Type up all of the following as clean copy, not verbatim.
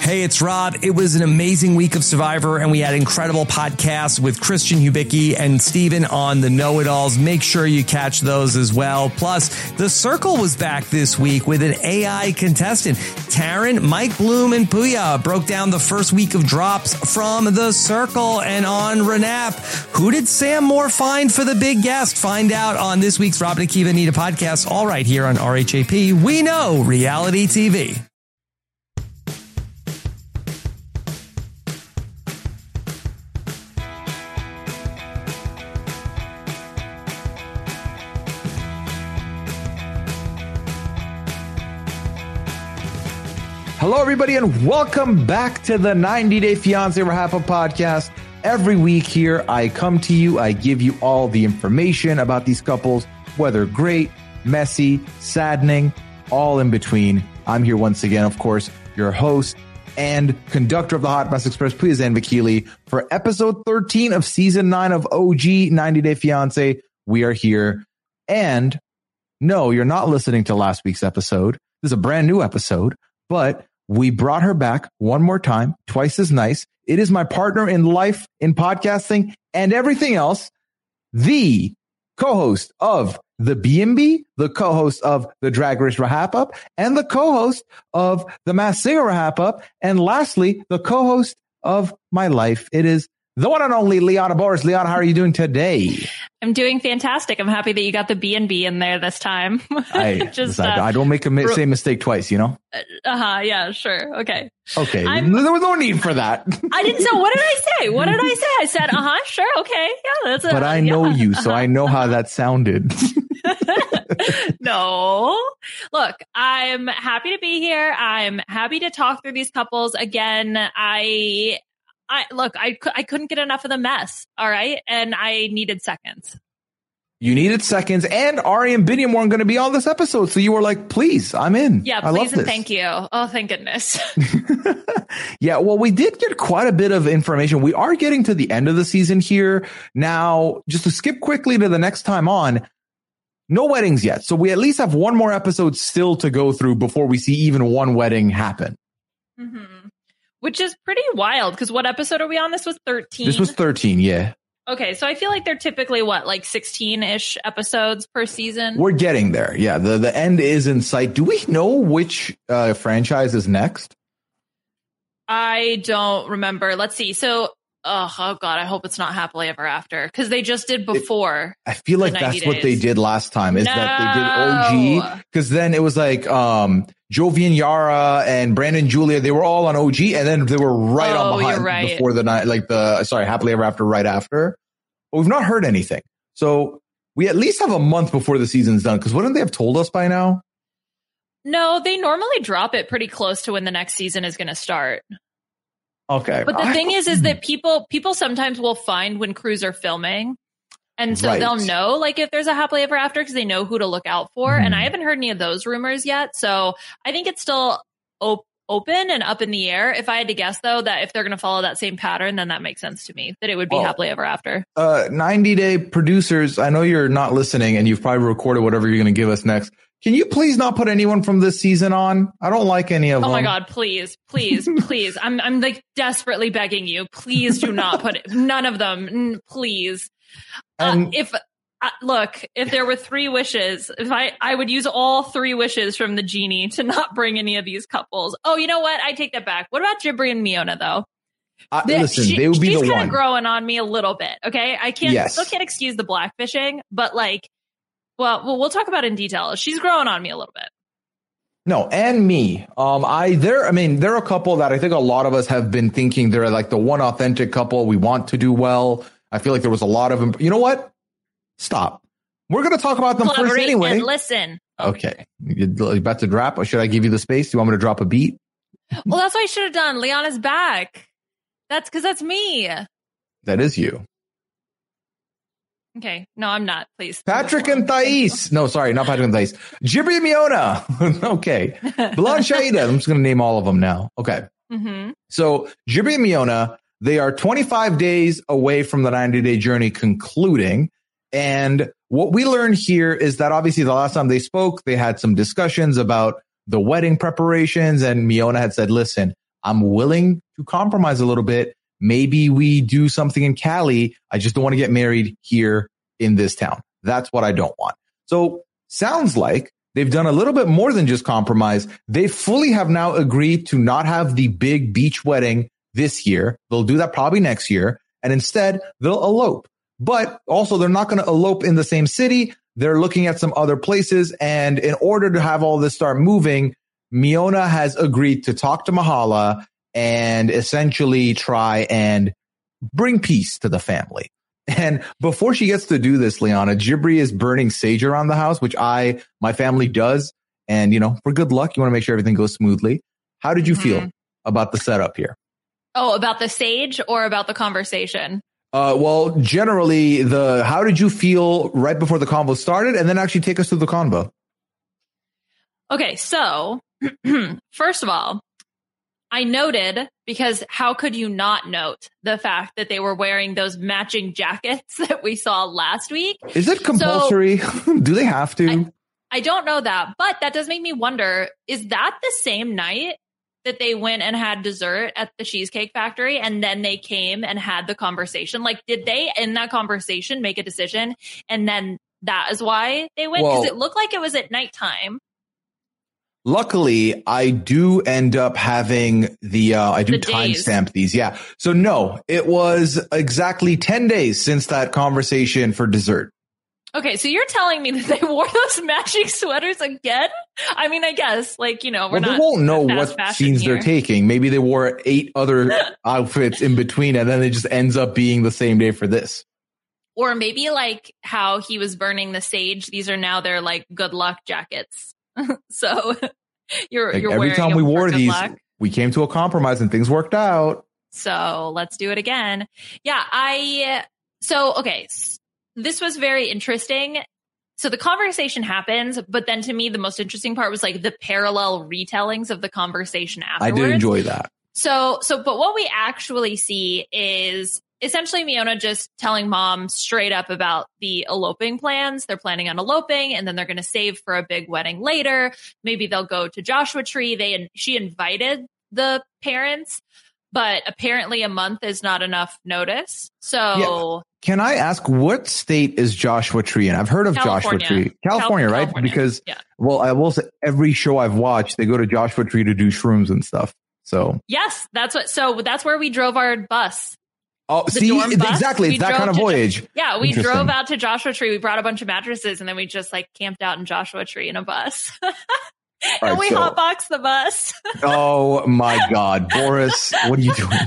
Hey, it's Rob. It was an amazing week of Survivor, and we had incredible podcasts with Christian Hubicki and Steven on the Know-It-Alls. Make sure you catch those as well. Plus, The Circle was back this week with an AI contestant. Taryn, Mike Bloom, and Puya broke down the first week of drops from The Circle. And on Renap, who did Sam Moore find for the big guest? Find out on this week's Rob and Akiva Anita podcast, all right here on RHAP. We know reality TV. Hello, everybody, and welcome back to the 90 Day Fiancé Wrap-Up podcast. Every week here, I come to you, I give you all the information about these couples, whether great, messy, saddening, all in between. I'm here once again, of course, your host and conductor of the Hot Mess Express, Puya Zanvikili, for episode 13 of season 9 of OG 90 Day Fiancé. We are here. And no, you're not listening to last week's episode. This is a brand new episode, but we brought her back one more time, twice as nice. It is my partner in life, in podcasting, and everything else, the co-host of the B&B, the co-host of the Drag Race Wrap-Up, and the co-host of the Masked Singer Wrap-Up, and lastly, the co-host of my life. It is the one and only Liana Boris. Liana, how are you doing today? I'm doing fantastic. I'm happy that you got the B&B in there this time. I don't make a same mistake twice, you know? Yeah, sure. Okay. Okay. There was no need for that. I didn't know. What did I say? I said, sure. Okay. Yeah, that's it. But I know you, so I know how that sounded. No. Look, I'm happy to be here. I'm happy to talk through these couples again. I couldn't get enough of the mess. All right. And I needed seconds. You needed seconds, and Ari and Biniam weren't going to be on this episode. So you were like, please, I'm in. Yeah, please and thank you. Oh, thank goodness. Yeah, well, we did get quite a bit of information. We are getting to the end of the season here. Now, just to skip quickly to the next time on, no weddings yet. So we at least have one more episode still to go through before we see even one wedding happen. Mm-hmm. Which is pretty wild, because what episode are we on? This was 13. This was 13, yeah. Okay, so I feel like they're typically, 16-ish episodes per season? We're getting there, yeah. The end is in sight. Do we know which franchise is next? I don't remember. Let's see. So, oh God, I hope it's not Happily Ever After, because they just did before. I feel like that's what they did last time, that they did OG, because then it was like Jovi and Yara and Brandon Julia, they were all on OG, and then they were right on behind before the night, Happily Ever After right after. But we've not heard anything. So we at least have a month before the season's done, because wouldn't they have told us by now? No, they normally drop it pretty close to when the next season is going to start. Okay. But the thing is that people sometimes will find when crews are filming. And so they'll know, if there's a Happily Ever After, because they know who to look out for. And I haven't heard any of those rumors yet. So I think it's still open and up in the air. If I had to guess, though, that if they're going to follow that same pattern, then that makes sense to me, that it would be Happily Ever After. 90 Day producers, I know you're not listening and you've probably recorded whatever you're going to give us next. Can you please not put anyone from this season on? I don't like any of them. Oh my God, please. I'm desperately begging you. Please do not put none of them. Please. If there were 3 wishes, I would use all 3 wishes from the genie to not bring any of these couples. Oh, you know what? I take that back. What about Jibri and Miona, though? Listen, they would be the one. She's kind of growing on me a little bit. Okay. Still can't excuse the blackfishing, but we'll talk about it in detail. She's growing on me a little bit. No, and me. There are a couple that I think a lot of us have been thinking they're like the one authentic couple. We want to do well. I feel like there was a lot of them. You know what? Stop. We're going to talk about them first anyway. And listen. Okay. You about to drop, or should I give you the space? Do you want me to drop a beat? Well, that's what I should have done. Liana's back. That's because that's me. That is you. Okay. No, I'm not. Please. Patrick and Thais. No, sorry, not Patrick and Thais. Jibri and Miona. Okay. Bilal and Shaida. I'm just going to name all of them now. Okay. Mm-hmm. So Jibri and Miona, they are 25 days away from the 90-day journey concluding. And what we learned here is that obviously the last time they spoke, they had some discussions about the wedding preparations. And Miona had said, listen, I'm willing to compromise a little bit. Maybe we do something in Cali. I just don't want to get married here in this town. That's what I don't want. So sounds like they've done a little bit more than just compromise. They fully have now agreed to not have the big beach wedding this year. They'll do that probably next year. And instead, they'll elope. But also, they're not going to elope in the same city. They're looking at some other places. And in order to have all this start moving, Miona has agreed to talk to Mahala and essentially try and bring peace to the family. And before she gets to do this, Liana, Jibri is burning sage around the house, which my family does. And, for good luck, you want to make sure everything goes smoothly. How did you feel about the setup here? Oh, about the sage or about the conversation? Well, generally, how did you feel right before the convo started? And then actually take us through the convo. Okay, so first of all, I noted, because how could you not note the fact that they were wearing those matching jackets that we saw last week? Is it compulsory? Do they have to? I don't know that, but that does make me wonder, is that the same night that they went and had dessert at the Cheesecake Factory and then they came and had the conversation? Like, did they in that conversation make a decision and then that is why they went? Because it looked like it was at nighttime. Luckily, I do end up having I do timestamp these. Yeah. So no, it was exactly 10 days since that conversation for dessert. Okay, so you're telling me that they wore those matching sweaters again? I mean, I guess, we're not. They won't know what scenes they're taking. Maybe they wore 8 other outfits in between, and then it just ends up being the same day for this. Or maybe how he was burning the sage. These are now their good luck jackets. So you're every time we wore these, we came to a compromise and things worked out. So let's do it again. Yeah, okay. This was very interesting. So the conversation happens, but then to me, the most interesting part was the parallel retellings of the conversation afterwards. I did enjoy that. But what we actually see is essentially Miona just telling mom straight up about the eloping plans. They're planning on eloping and then they're going to save for a big wedding later. Maybe they'll go to Joshua Tree. She invited the parents, but apparently a month is not enough notice. So yeah. Can I ask, what state is Joshua Tree in? I've heard of California. Joshua Tree. California, right? Because, well, I will say every show I've watched, they go to Joshua Tree to do shrooms and stuff. So yes, that's where we drove our bus. Oh, see, exactly. It's that kind of voyage. Yeah, we drove out to Joshua Tree. We brought a bunch of mattresses and then we just camped out in Joshua Tree in a bus. And we hotboxed the bus. Oh my God, Boris, what are you doing?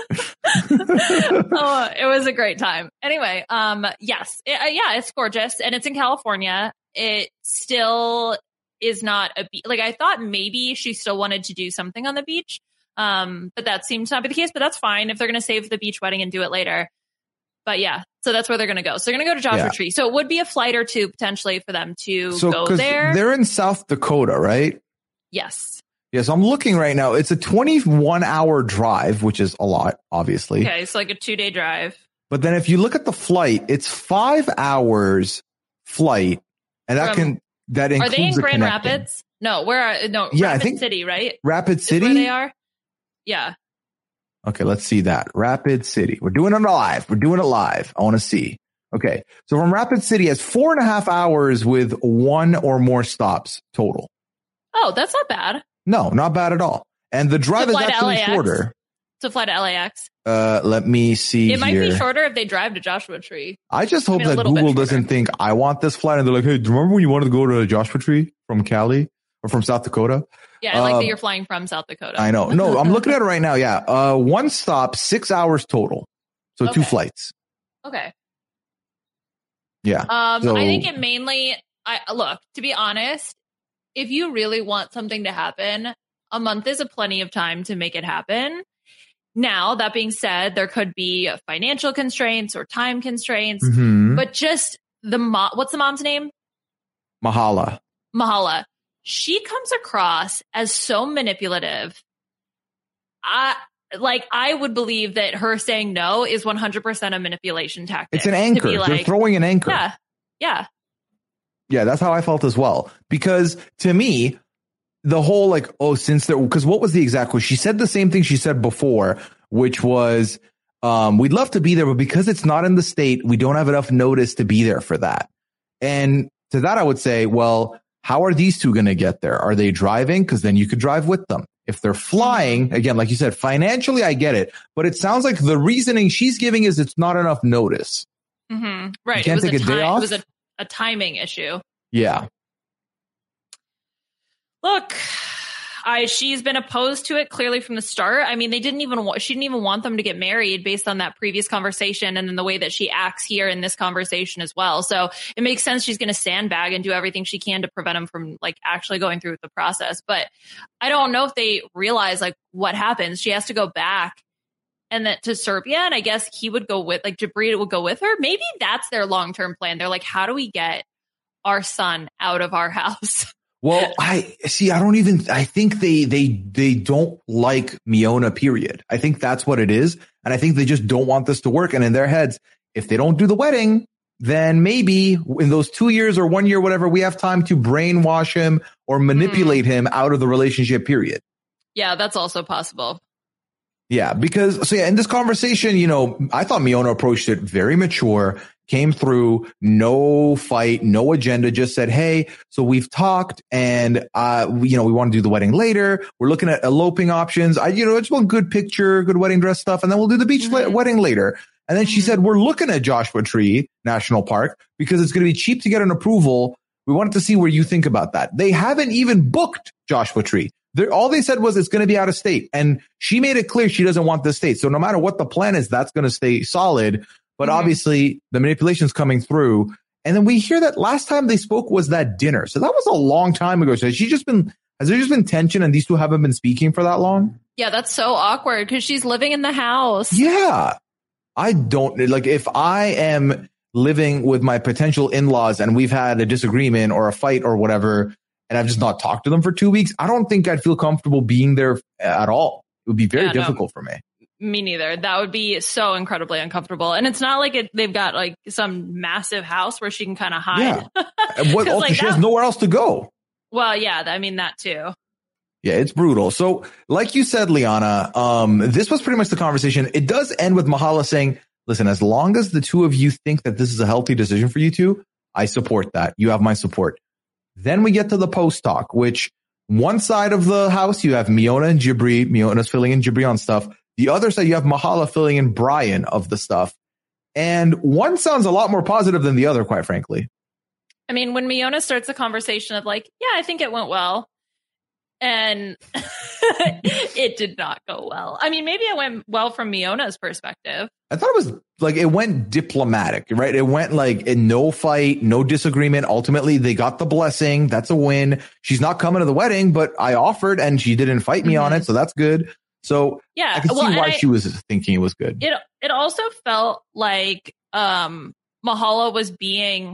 Oh, it was a great time. Anyway, yes, it's gorgeous and it's in California. It still is not a beach. I thought maybe she still wanted to do something on the beach. But that seems to not be the case, but that's fine if they're going to save the beach wedding and do it later. But yeah, so that's where they're going to go. So they're going to go to Joshua Tree. So it would be a flight or two potentially for them to go there. They're in South Dakota, right? Yes. Yes, I'm looking right now. It's a 21-hour drive, which is a lot, obviously. Okay, it's a 2-day drive. But then if you look at the flight, it's 5 hours flight, and that includes. Are they in Grand Rapids? No, Rapid City, right? Rapid City, where they are. Yeah. Okay, let's see that. Rapid City. We're doing it live. I want to see. Okay, so from Rapid City, has 4.5 hours with 1 or more stops total. Oh, that's not bad. No, not bad at all. And the drive is actually shorter. To fly to LAX. Let me see. It might be shorter if they drive to Joshua Tree. I just hope that Google doesn't think I want this flight and they're like, hey, do you remember when you wanted to go to Joshua Tree from Cali or from South Dakota? Yeah, I like that you're flying from South Dakota. I know. No, I'm looking at it right now. Yeah. 1 stop, 6 hours total. So 2 flights. Okay. Yeah. I think it mainly, look, to be honest, if you really want something to happen, a month is a plenty of time to make it happen. Now, that being said, there could be financial constraints or time constraints, but just what's the mom's name? Mahala. She comes across as so manipulative. I would believe that her saying no is 100% a manipulation tactic. It's an anchor. They're throwing an anchor. Yeah. Yeah, that's how I felt as well. Because to me, the whole like, oh, since there, because what was the exact quote? She said the same thing she said before, which was, we'd love to be there, but because it's not in the state, we don't have enough notice to be there for that. And to that, I would say, well, how are these two going to get there? Are they driving? Because then you could drive with them. If they're flying, again, like you said, financially, I get it. But it sounds like the reasoning she's giving is it's not enough notice. Mm-hmm. Right. You can't take a day off? It was a timing issue. Yeah. Look, she's been opposed to it clearly from the start. I mean, she didn't even want them to get married based on that previous conversation and then the way that she acts here in this conversation as well. So it makes sense she's going to sandbag and do everything she can to prevent him from like actually going through with the process. But I don't know if they realize like what happens. She has to go back and then to Serbia. And I guess he would go with like Jibri would go with her. Maybe that's their long-term plan. They're like, how do we get our son out of our house? Well, I think they don't like Miona, period. I think that's what it is. And I think they just don't want this to work. And in their heads, if they don't do the wedding, then maybe in those 2 years or 1 year, whatever, we have time to brainwash him or manipulate him out of the relationship, period. Yeah, that's also possible. Yeah, because in this conversation, I thought Miona approached it very mature, came through, no fight, no agenda, just said, hey, so we've talked and, we want to do the wedding later. We're looking at eloping options. I just want good picture, good wedding dress stuff. And then we'll do the beach wedding later. And then she said, we're looking at Joshua Tree National Park because it's going to be cheap to get an approval. We wanted to see where you think about that. They haven't even booked Joshua Tree. All they said was it's going to be out of state. And she made it clear she doesn't want the state. So no matter what the plan is, that's going to stay solid. But obviously the manipulation's coming through. And then we hear that last time they spoke was that dinner. So that was a long time ago. So has there just been tension and these two haven't been speaking for that long? Yeah, that's so awkward because she's living in the house. Yeah. I don't like if I am living with my potential in-laws and we've had a disagreement or a fight or whatever, and I've just not talked to them for 2 weeks, I don't think I'd feel comfortable being there at all. It would be very difficult for me. Me neither. That would be so incredibly uncomfortable. And it's not like they've got like some massive house where she can kind of hide. Yeah. She has nowhere else to go. Well, yeah, that too. Yeah, it's brutal. So like you said, Liana, this was pretty much the conversation. It does end with Mahala saying, listen, as long as the two of you think that this is a healthy decision for you two, I support that. You have my support. Then we get to the post talk, which one side of the house, you have Miona and Jibri. Miona's filling in Jibri on stuff. The other side, you have Mahala filling in Brian of the stuff. And one sounds a lot more positive than the other, quite frankly. I mean, when Miona starts the conversation of like, yeah, I think it went well. And it did not go well. I mean, maybe it went well from Miona's perspective. I thought it was like, it went diplomatic, right? It went like in no fight, no disagreement. Ultimately, they got the blessing. That's a win. She's not coming to the wedding, but I offered and she didn't fight me on it. So that's good. So yeah, I can see why she was thinking it was good. It also felt like Mahala was being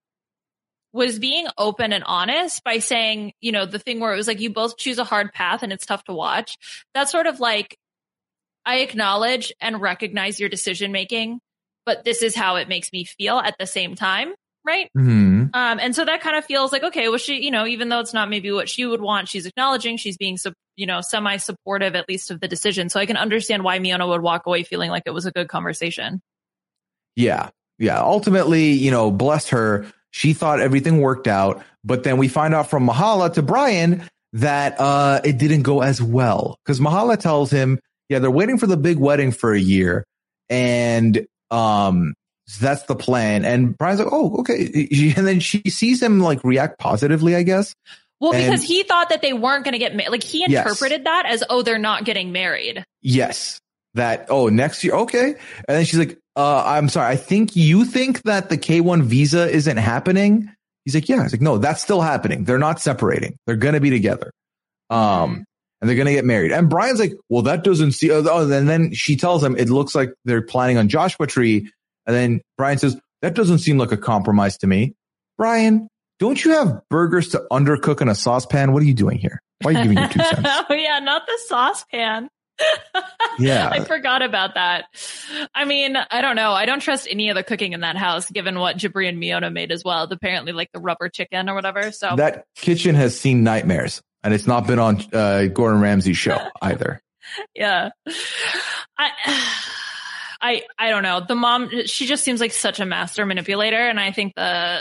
open and honest by saying, the thing where it was like, you both choose a hard path and it's tough to watch. That's sort of like, I acknowledge and recognize your decision making, but this is how it makes me feel at the same time. Right. Mm-hmm. And so that kind of feels like, okay, well, she, even though it's not maybe what she would want, she's acknowledging, she's being, semi-supportive at least of the decision. So I can understand why Miona would walk away feeling like it was a good conversation. Yeah. Yeah. Ultimately, bless her. She thought everything worked out, but then we find out from Mahala to Brian that it didn't go as well because Mahala tells him, yeah, they're waiting for the big wedding for a year. And so that's the plan. And Brian's like, oh, okay. And then she sees him like react positively, I guess. Well, because he thought that they weren't going to get married. Like he interpreted that as, oh, they're not getting married. Yes. That, oh, next year. Okay. And then she's like, I'm sorry. I think you think that the K1 visa isn't happening. He's like, yeah. He's like, no, that's still happening. They're not separating. They're going to be together. And they're going to get married. And Brian's like, well, that doesn't see. Oh, and then she tells him it looks like they're planning on Joshua Tree. And then Brian says, that doesn't seem like a compromise to me. Brian, don't you have burgers to undercook in a saucepan? What are you doing here? Why are you giving your 2 cents? Oh, yeah, not the saucepan. Yeah. I forgot about that. I mean, I don't know. I don't trust any of the cooking in that house, given what Jibri and Miona made as well. Apparently like the rubber chicken or whatever. So that kitchen has seen nightmares. And it's not been on Gordon Ramsay's show either. Yeah. I don't know. The mom, she just seems like such a master manipulator. And I think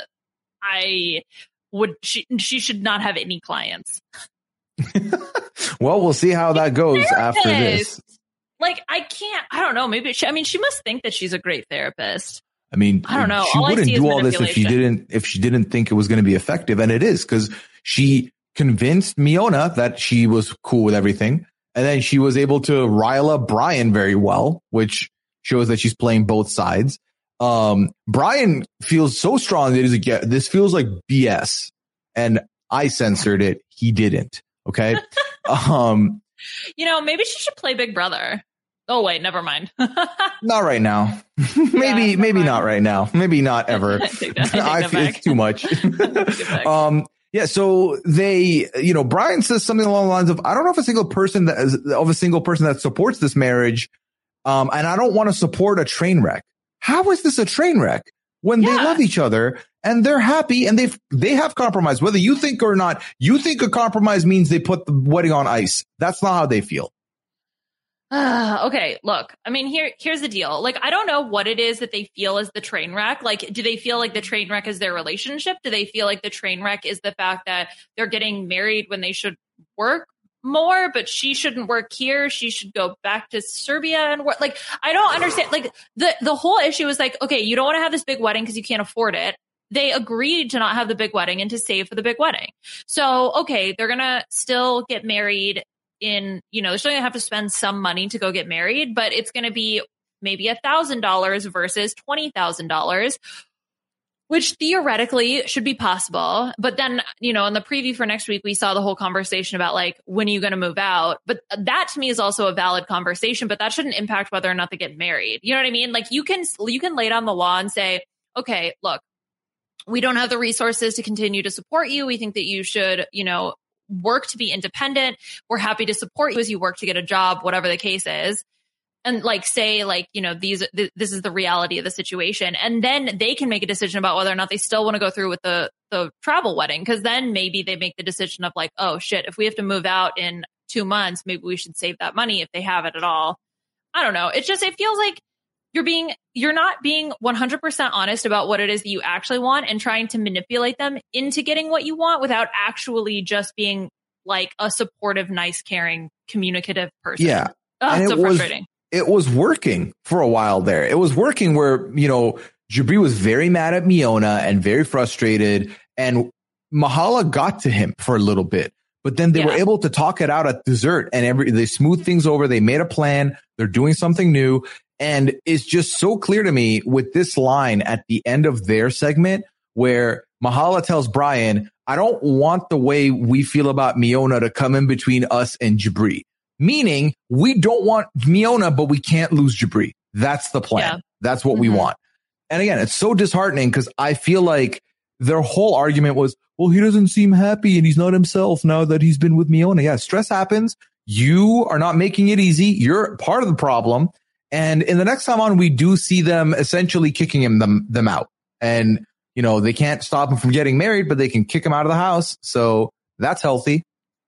she should not have any clients. Well, we'll see how that goes after this. Like, I don't know. Maybe she must think that she's a great therapist. I mean, I don't know. She wouldn't do all this if she didn't think it was going to be effective. And it is, because she convinced Miona that she was cool with everything. And then she was able to rile up Brian very well, which shows that she's playing both sides. Brian feels so strong that he's like, yeah, this feels like BS. And I censored it. He didn't. Okay. Maybe she should play Big Brother. Oh, wait, never mind. Not right now. maybe not right now. Maybe not ever. I feel it's too much. Yeah. So Brian says something along the lines of, I don't know if a single person that supports this marriage. And I don't want to support a train wreck. How is this a train wreck when they love each other and they're happy and they have compromise, whether you think or not? You think a compromise means they put the wedding on ice. That's not how they feel. Okay, look, I mean, here's the deal. Like, I don't know what it is that they feel is the train wreck. Like, do they feel like the train wreck is their relationship? Do they feel like the train wreck is the fact that they're getting married when they should work more, but she shouldn't work here? She should go back to Serbia and work. Like, I don't understand. Like, the whole issue is like, okay, you don't want to have this big wedding because you can't afford it. They agreed to not have the big wedding and to save for the big wedding. So, okay, they're going to still get married they're still going to have to spend some money to go get married, but it's going to be maybe $1,000 versus $20,000, which theoretically should be possible. But then, in the preview for next week, we saw the whole conversation about like, when are you going to move out? But that to me is also a valid conversation, but that shouldn't impact whether or not they get married. You know what I mean? Like, you can lay down the law and say, okay, look, we don't have the resources to continue to support you. We think that you should, work to be independent. We're happy to support you as you work to get a job, whatever the case is. And like, say like, this is the reality of the situation. And then they can make a decision about whether or not they still want to go through with the travel wedding. Cause then maybe they make the decision of like, oh shit, if we have to move out in 2 months, maybe we should save that money if they have it at all. I don't know. It feels like you're not being 100% honest about what it is that you actually want and trying to manipulate them into getting what you want without actually just being like a supportive, nice, caring, communicative person. Yeah. It's so frustrating. It was working for a while there. It was working where, Jibri was very mad at Miona and very frustrated, and Mahala got to him for a little bit, but then they were able to talk it out at dessert and they smoothed things over. They made a plan. They're doing something new. And it's just so clear to me with this line at the end of their segment where Mahala tells Brian, I don't want the way we feel about Miona to come in between us and Jibri. Meaning we don't want Miona, but we can't lose Jibri. That's the plan. Yeah. That's what we want. And again, it's so disheartening because I feel like their whole argument was, well, he doesn't seem happy and he's not himself now that he's been with Miona. Yeah, stress happens. You are not making it easy. You're part of the problem. And in the next time on, we do see them essentially kicking them out. And, they can't stop him from getting married, but they can kick him out of the house. So that's healthy.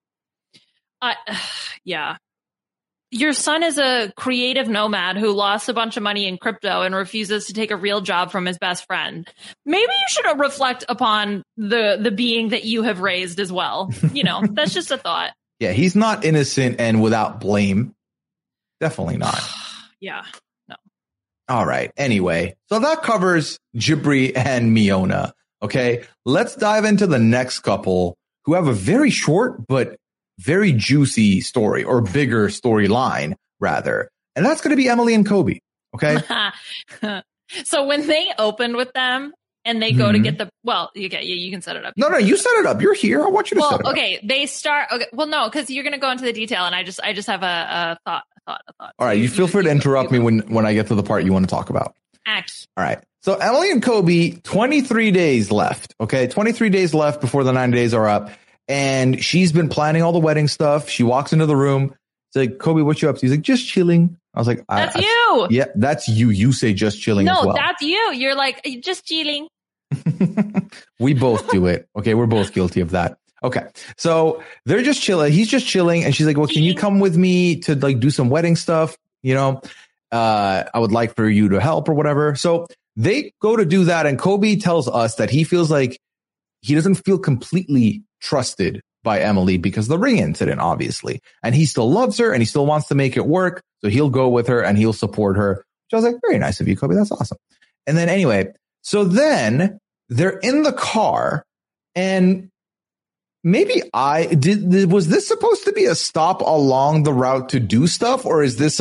Yeah. Your son is a creative nomad who lost a bunch of money in crypto and refuses to take a real job from his best friend. Maybe you should reflect upon the being that you have raised as well. That's just a thought. Yeah, he's not innocent and without blame. Definitely not. Yeah, no. All right. Anyway, so that covers Jibri and Miona. Okay, let's dive into the next couple who have a very short but very juicy story, or bigger storyline rather. And that's going to be Emily and Kobe. Okay. So when they opened with them and they go to get you can set it up. No, you set it up. You're here. I want you to set it up. Okay. They start. Okay. Well, no, because you're going to go into the detail and I just have a thought. All right. You feel free to interrupt me when I get to the part you want to talk about. All right. So Emily and Kobe, 23 days left. Okay. 23 days left before the 90 days are up. And she's been planning all the wedding stuff. She walks into the room. It's like, Kobe, what you up to? He's like, just chilling. I was like, that's you. Yeah, that's you. You say just chilling as well. No, that's you. You're like, just chilling. We both do it. Okay. We're both guilty of that. Okay. So they're just chilling. He's just chilling. And she's like, well, can you come with me to like do some wedding stuff? You know, I would like for you to help or whatever. So they go to do that. And Kobe tells us that he feels like he doesn't feel completely trusted by Emily because of the ring incident, obviously. And he still loves her and he still wants to make it work. So he'll go with her and he'll support her. Which I was like, very nice of you, Kobe. That's awesome. And then anyway, so then they're in the car and maybe was this supposed to be a stop along the route to do stuff? Or is this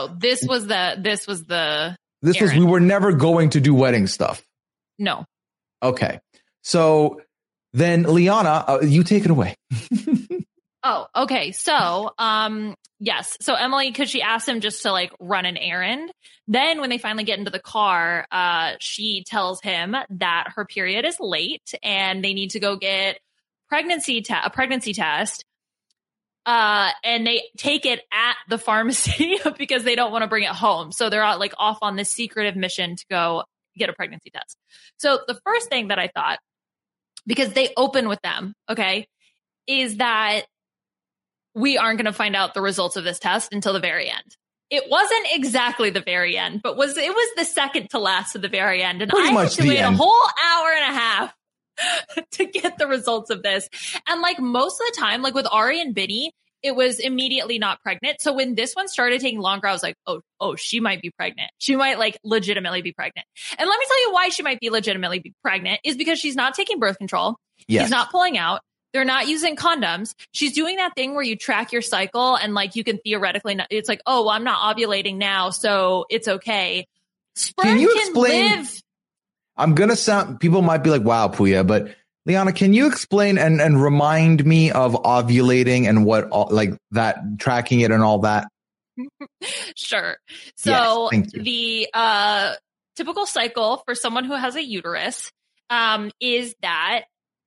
we were never going to do wedding stuff. No. Okay. So then Liana, you take it away. Oh, okay. So, yes. So Emily, cause she asked him just to like run an errand. Then when they finally get into the car, she tells him that her period is late and they need to go get a pregnancy test. And they take it at the pharmacy because they don't want to bring it home. So they're out like off on this secretive mission to go get a pregnancy test. So the first thing that I thought, because they open with them, okay, is that we aren't going to find out the results of this test until the very end. It wasn't exactly the very end, but it was the second to last of the very end. And I had to wait a whole hour and a half to get the results of this. And like most of the time, like with Ari and Binny, it was immediately not pregnant. So when this one started taking longer, I was like, oh, she might be pregnant. She might like legitimately be pregnant. And let me tell you why she might be legitimately be pregnant is because she's not taking birth control. Yes. She's not pulling out. They're not using condoms. She's doing that thing where you track your cycle and like you can theoretically, it's like, oh, well, I'm not ovulating now, so it's okay. Sperm can you explain? Live. I'm going to sound, people might be like, wow, Puya, but Liana, can you explain and remind me of ovulating and what, like that, tracking it and all that? Sure. So yes, the typical cycle for someone who has a uterus is that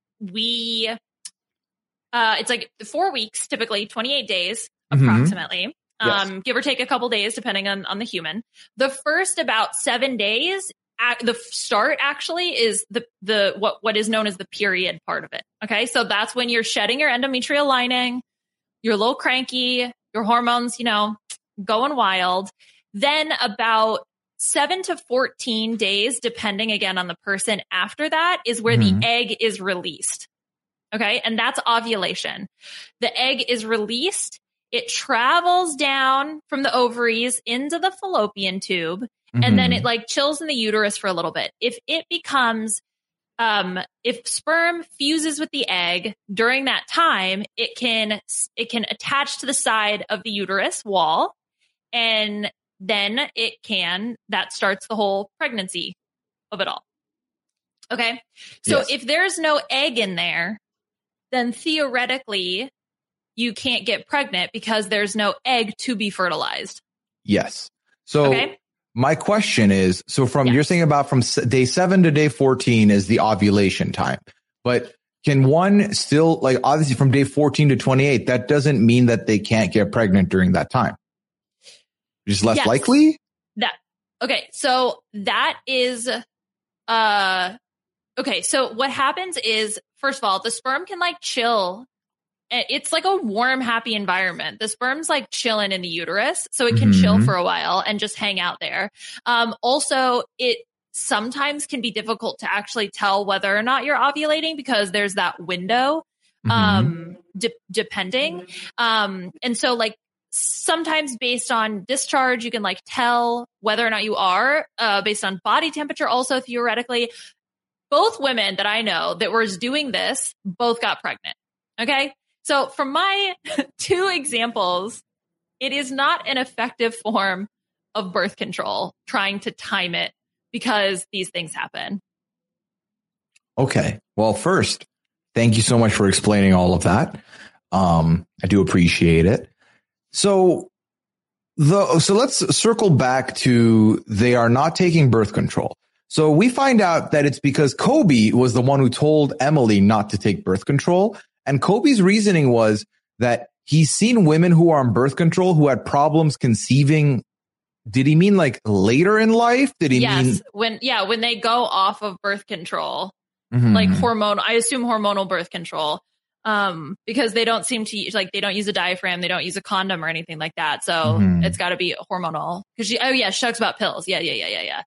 it's like 4 weeks, typically 28 days approximately. Yes. Give or take a couple days, depending on the human. The first about 7 days, the start actually is the what is known as the period part of it. Okay. So that's when you're shedding your endometrial lining, you're a little cranky, your hormones, going wild. Then about 7 to 14 days, depending again on the person after that, is where the egg is released. Okay. And that's ovulation. The egg is released. It travels down from the ovaries into the fallopian tube. And then it like chills in the uterus for a little bit. If it becomes, if sperm fuses with the egg during that time, it can attach to the side of the uterus wall. And then that starts the whole pregnancy of it all. Okay. So if there's no egg in there, then theoretically you can't get pregnant because there's no egg to be fertilized. Yes. So my question is, you're saying about from day 7 to day 14 is the ovulation time, but can one still, like obviously from day 14 to 28, that doesn't mean that they can't get pregnant during that time. Just less likely? Okay. So that is, okay. So what happens is, first of all, the sperm can like chill. It's like a warm, happy environment. The sperm's like chilling in the uterus, so it can chill for a while and just hang out there. Also, it sometimes can be difficult to actually tell whether or not you're ovulating because there's that window, depending. And so like sometimes based on discharge, you can like tell whether or not you are, based on body temperature. Also, theoretically, both women that I know that were doing this both got pregnant. Okay. So from my 2 examples, it is not an effective form of birth control trying to time it because these things happen. Okay. Well, first, thank you so much for explaining all of that. I do appreciate it. So let's circle back to they are not taking birth control. So we find out that it's because Kobe was the one who told Emily not to take birth control. And Kobe's reasoning was that he's seen women who are on birth control who had problems conceiving. Did he mean like later in life? Did he mean when they go off of birth control, like I assume hormonal birth control, because they don't seem to like, they don't use a diaphragm. They don't use a condom or anything like that. So it's got to be hormonal because she talks about pills. Yeah.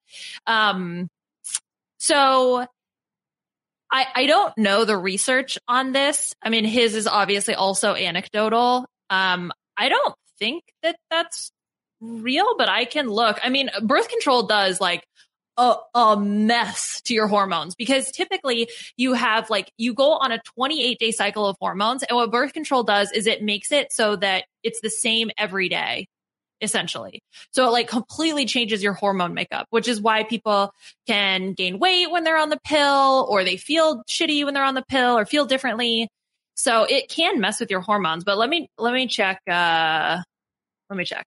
So I don't know the research on this. I mean, his is obviously also anecdotal. I don't think that that's real, but I can look. I mean, birth control does like a mess to your hormones because typically you have like, you go on a 28-day cycle of hormones. And what birth control does is it makes it so that it's the same every day, essentially. So it like completely changes your hormone makeup, which is why people can gain weight when they're on the pill, or they feel shitty when they're on the pill, or feel differently. So it can mess with your hormones, but let me check. Let me check.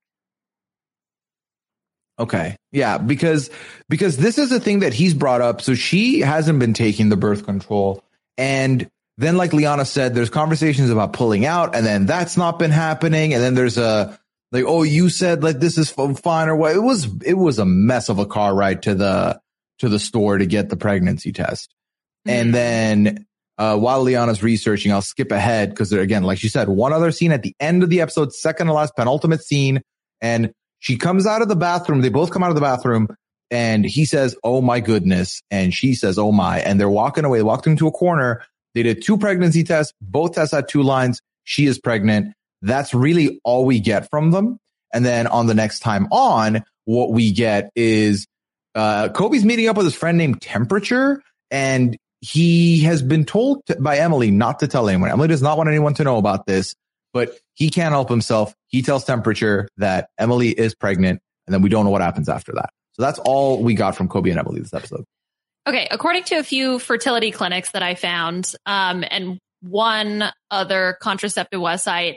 Okay. Yeah. Because this is a thing that he's brought up. So she hasn't been taking the birth control. And then, like Liana said, there's conversations about pulling out, and then that's not been happening. And then there's a like, oh, you said like this is fine or what? It was a mess of a car ride to the store to get the pregnancy test. And then while Liana's researching, I'll skip ahead because again, like she said, one other scene at the end of the episode, second to last, penultimate scene, and she comes out of the bathroom. They both come out of the bathroom, and he says, "Oh my goodness," and she says, "Oh my," and they're walking away. They walked into a corner. They did 2 pregnancy tests. Both tests had 2 lines. She is pregnant. That's really all we get from them. And then on the next time on, what we get is Kobe's meeting up with his friend named Temperature, and he has been told by Emily not to tell anyone. Emily does not want anyone to know about this, but he can't help himself. He tells Temperature that Emily is pregnant, and then we don't know what happens after that. So that's all we got from Kobe and Emily this episode. Okay. According to a few fertility clinics that I found, and one other contraceptive website,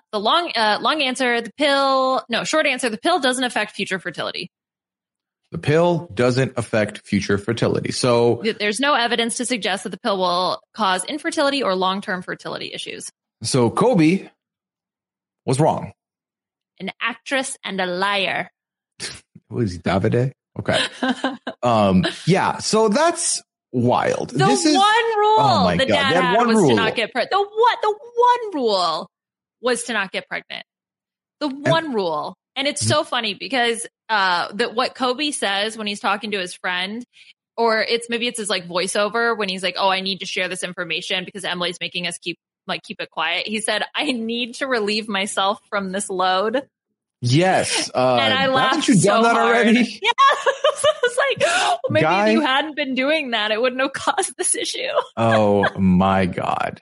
short answer, the pill doesn't affect future fertility. The pill doesn't affect future fertility. So there's no evidence to suggest that the pill will cause infertility or long-term fertility issues. So Kobe was wrong. An actress and a liar. Was he Davide? Okay. Yeah. So that's wild. One rule oh my the God. dad had was to not get pregnant. The one rule was to not get pregnant. The one rule. And it's so funny because that what Kobe says when he's talking to his friend, or it's his like voiceover when he's like, "Oh, I need to share this information because Emily's making us keep it quiet." He said, "I need to relieve myself from this load." Yes. And I laughed haven't you done that hard. already? Yeah. It's like, well, maybe if you hadn't been doing that, it wouldn't have caused this issue. Oh my God.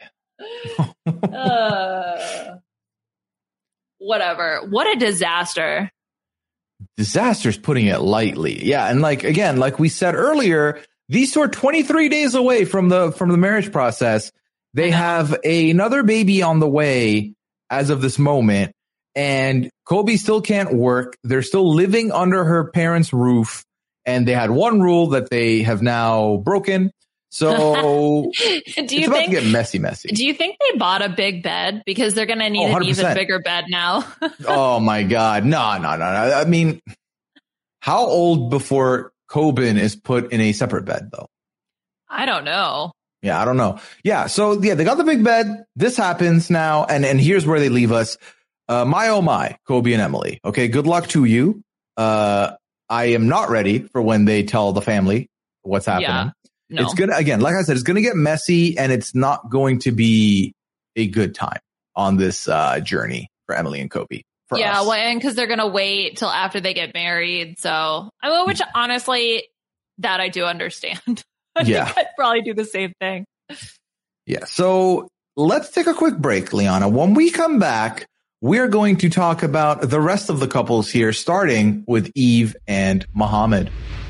Whatever. What a disaster. Disaster's putting it lightly. Yeah. And again, like we said earlier, these two are 23 days away from the marriage process. They have another baby on the way as of this moment. And Kobe still can't work. They're still living under her parents' roof. And they had one rule that they have now broken. So it's about to get messy. Do you think they bought a big bed? Because they're going to need an even bigger bed now. Oh, my God. No. I mean, how old before Coben is put in a separate bed, though? I don't know. Yeah, I don't know. Yeah. So, yeah, they got the big bed. This happens now. And here's where they leave us. My, oh my, Kobe and Emily. Okay, good luck to you. I am not ready for when they tell the family what's happening. Yeah, no. It's gonna, again, like I said, it's gonna get messy, and it's not going to be a good time on this journey for Emily and Kobe. Yeah, us. Well, and because they're gonna wait till after they get married. So, which honestly, that I do understand. I think I'd probably do the same thing. Yeah. So let's take a quick break, Liana. When we come back, we're going to talk about the rest of the couples here, starting with Eve and Mohammed.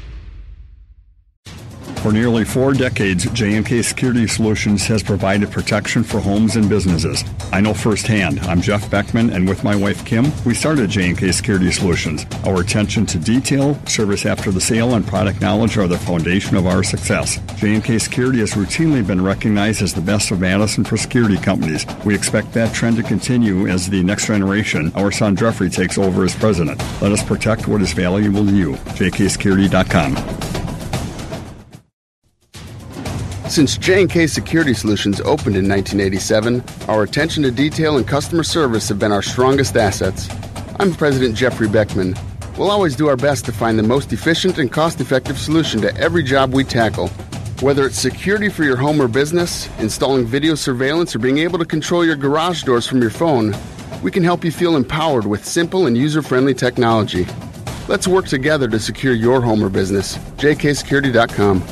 For nearly 4 decades, J&K Security Solutions has provided protection for homes and businesses. I know firsthand. I'm Jeff Beckman, and with my wife, Kim, we started J&K Security Solutions. Our attention to detail, service after the sale, and product knowledge are the foundation of our success. J&K Security has routinely been recognized as the best of Madison for security companies. We expect that trend to continue as the next generation, our son Jeffrey, takes over as president. Let us protect what is valuable to you. jksecurity.com. Since J&K Security Solutions opened in 1987, our attention to detail and customer service have been our strongest assets. I'm President Jeffrey Beckman. We'll always do our best to find the most efficient and cost-effective solution to every job we tackle. Whether it's security for your home or business, installing video surveillance, or being able to control your garage doors from your phone, we can help you feel empowered with simple and user-friendly technology. Let's work together to secure your home or business. jksecurity.com.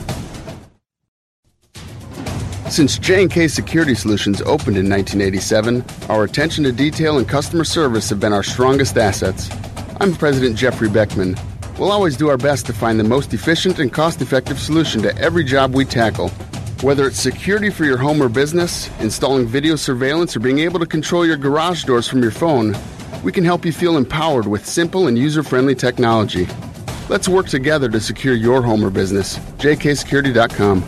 Since J&K Security Solutions opened in 1987, our attention to detail and customer service have been our strongest assets. I'm President Jeffrey Beckman. We'll always do our best to find the most efficient and cost-effective solution to every job we tackle. Whether it's security for your home or business, installing video surveillance, or being able to control your garage doors from your phone, we can help you feel empowered with simple and user-friendly technology. Let's work together to secure your home or business. jksecurity.com.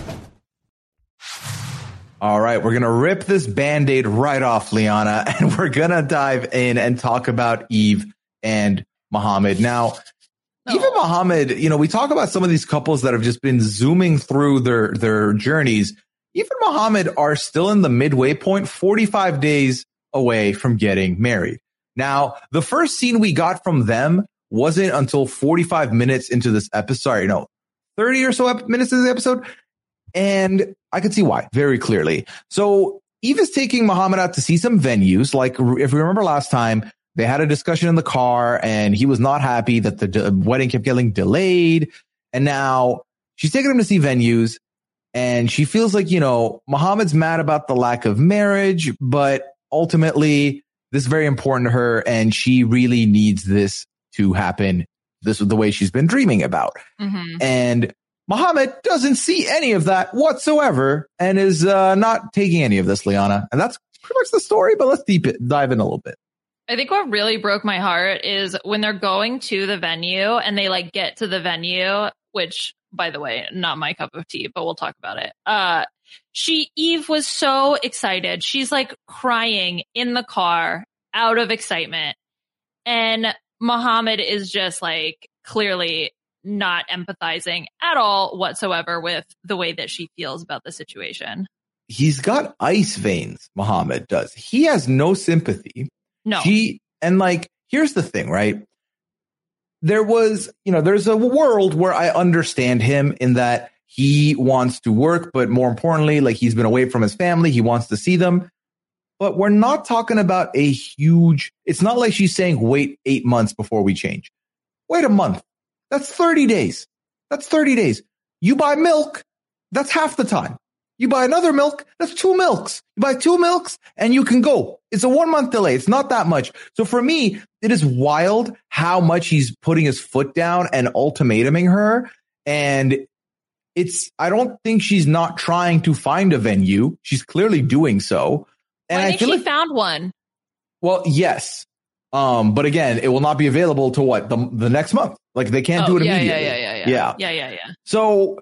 All right, we're going to rip this Band-Aid right off, Liana, and we're going to dive in and talk about Eve and Mohammed. Now, Eve and Mohammed, we talk about some of these couples that have just been zooming through their journeys. Eve and Mohammed are still in the midway point, 45 days away from getting married. Now, the first scene we got from them wasn't until 45 minutes into this episode. 30 or so minutes into the episode. And I could see why very clearly. So Eve is taking Mohammed out to see some venues. Like, if you remember last time, they had a discussion in the car and he was not happy that the wedding kept getting delayed. And now she's taking him to see venues and she feels like, Mohammed's mad about the lack of marriage, but ultimately this is very important to her and she really needs this to happen. This is the way she's been dreaming about. Mm-hmm. And Mohammed doesn't see any of that whatsoever and is not taking any of this, Liana. And that's pretty much the story, but let's dive in a little bit. I think what really broke my heart is when they're going to the venue and they get to the venue, which, by the way, not my cup of tea, but we'll talk about it. Eve was so excited. She's crying in the car out of excitement. And Mohammed is just clearly not empathizing at all whatsoever with the way that she feels about the situation. He's got ice veins, Mohammed does. He has no sympathy. No. Here's the thing, right? There's a world where I understand him in that he wants to work, but more importantly, he's been away from his family. He wants to see them. But we're not talking about it's not like she's saying, wait 8 months before we change. Wait a month. That's 30 days. That's 30 days. You buy milk. That's half the time. You buy another milk. That's 2 milks. You buy 2 milks and you can go. It's a 1 month delay. It's not that much. So for me, it is wild how much he's putting his foot down and ultimatuming her. And I don't think she's not trying to find a venue. She's clearly doing so. And I think she found one. Well, yes. But again, it will not be available to the next month. They can't do it immediately. Yeah. So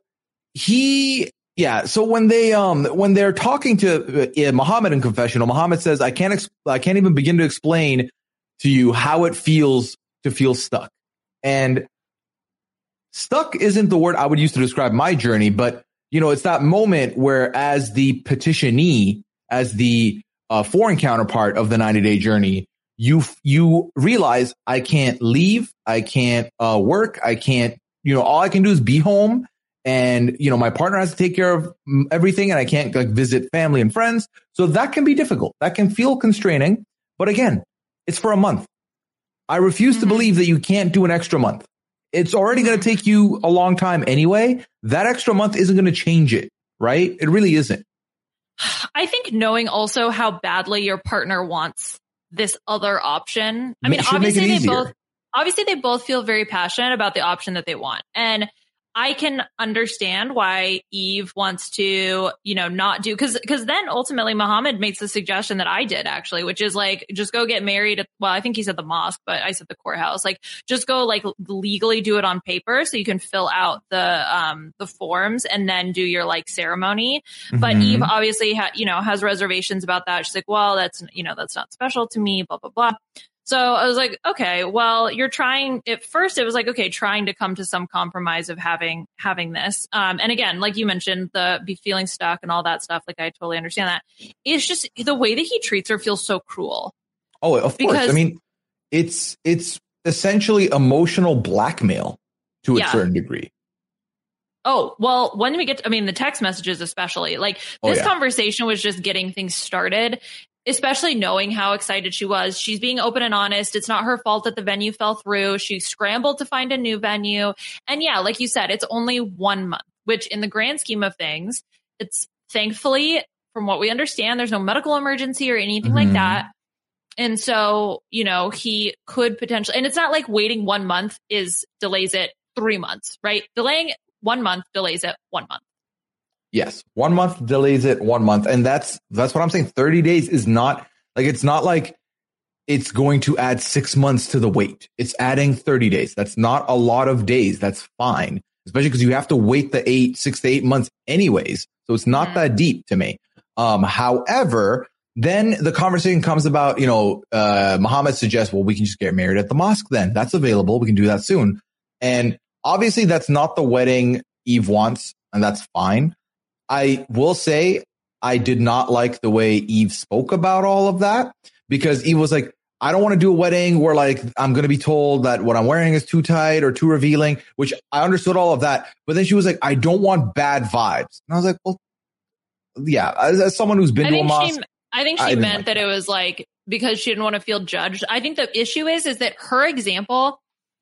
so when they're talking to Mohammed in confessional, Mohammed says, I can't even begin to explain to you how it feels to feel stuck. And stuck isn't the word I would use to describe my journey, but it's that moment where as the petitionee, as the foreign counterpart of the 90-day journey, you realize I can't leave. I can't work. I can't, all I can do is be home. And, my partner has to take care of everything and I can't visit family and friends. So that can be difficult. That can feel constraining. But again, it's for a month. I refuse to believe that you can't do an extra month. It's already going to take you a long time anyway. That extra month isn't going to change it, right? It really isn't. I think knowing also how badly your partner wants this other option. I mean, obviously they both feel very passionate about the option that they want. And I can understand why Eve wants to, not do, because then ultimately Mohammed makes the suggestion that I did actually, which is just go get married. Well, I think he said the mosque, but I said the courthouse. Just go legally do it on paper so you can fill out the forms and then do your ceremony. Mm-hmm. But Eve obviously has reservations about that. She's well, that's not special to me, blah, blah, blah. So I was like, okay, well, you're trying at first. It was like, okay, trying to come to some compromise of having this. And again, like you mentioned, be feeling stuck and all that stuff. Like I totally understand that. It's just the way that he treats her feels so cruel. Oh, of course. I mean, it's essentially emotional blackmail to a certain degree. Oh, well, when we get to, the text messages, especially like this conversation was just getting things started. Especially knowing how excited she was. She's being open and honest. It's not her fault that the venue fell through. She scrambled to find a new venue. And yeah, like you said, it's only 1 month, which in the grand scheme of things, it's thankfully, from what we understand, there's no medical emergency or anything like that. And so, he could potentially, and it's not like waiting 1 month delays it 3 months, right? Delaying 1 month delays it 1 month. Yes. 1 month delays it 1 month. And that's what I'm saying. 30 days is not like, it's not like it's going to add 6 months to the wait. It's adding 30 days. That's not a lot of days. That's fine. Especially because you have to wait the 6 to 8 months anyways. So it's not that deep to me. However, then the conversation comes about, Muhammad suggests, well, we can just get married at the mosque then. That's available. We can do that soon. And obviously that's not the wedding Eve wants, and that's fine. I will say I did not like the way Eve spoke about all of that, because Eve was like, I don't want to do a wedding where like I'm going to be told that what I'm wearing is too tight or too revealing, which I understood all of that. But then she was like, I don't want bad vibes. And I was like, well, yeah, as someone who's been to a mosque. I think she meant that it was like because she didn't want to feel judged. I think the issue is that her example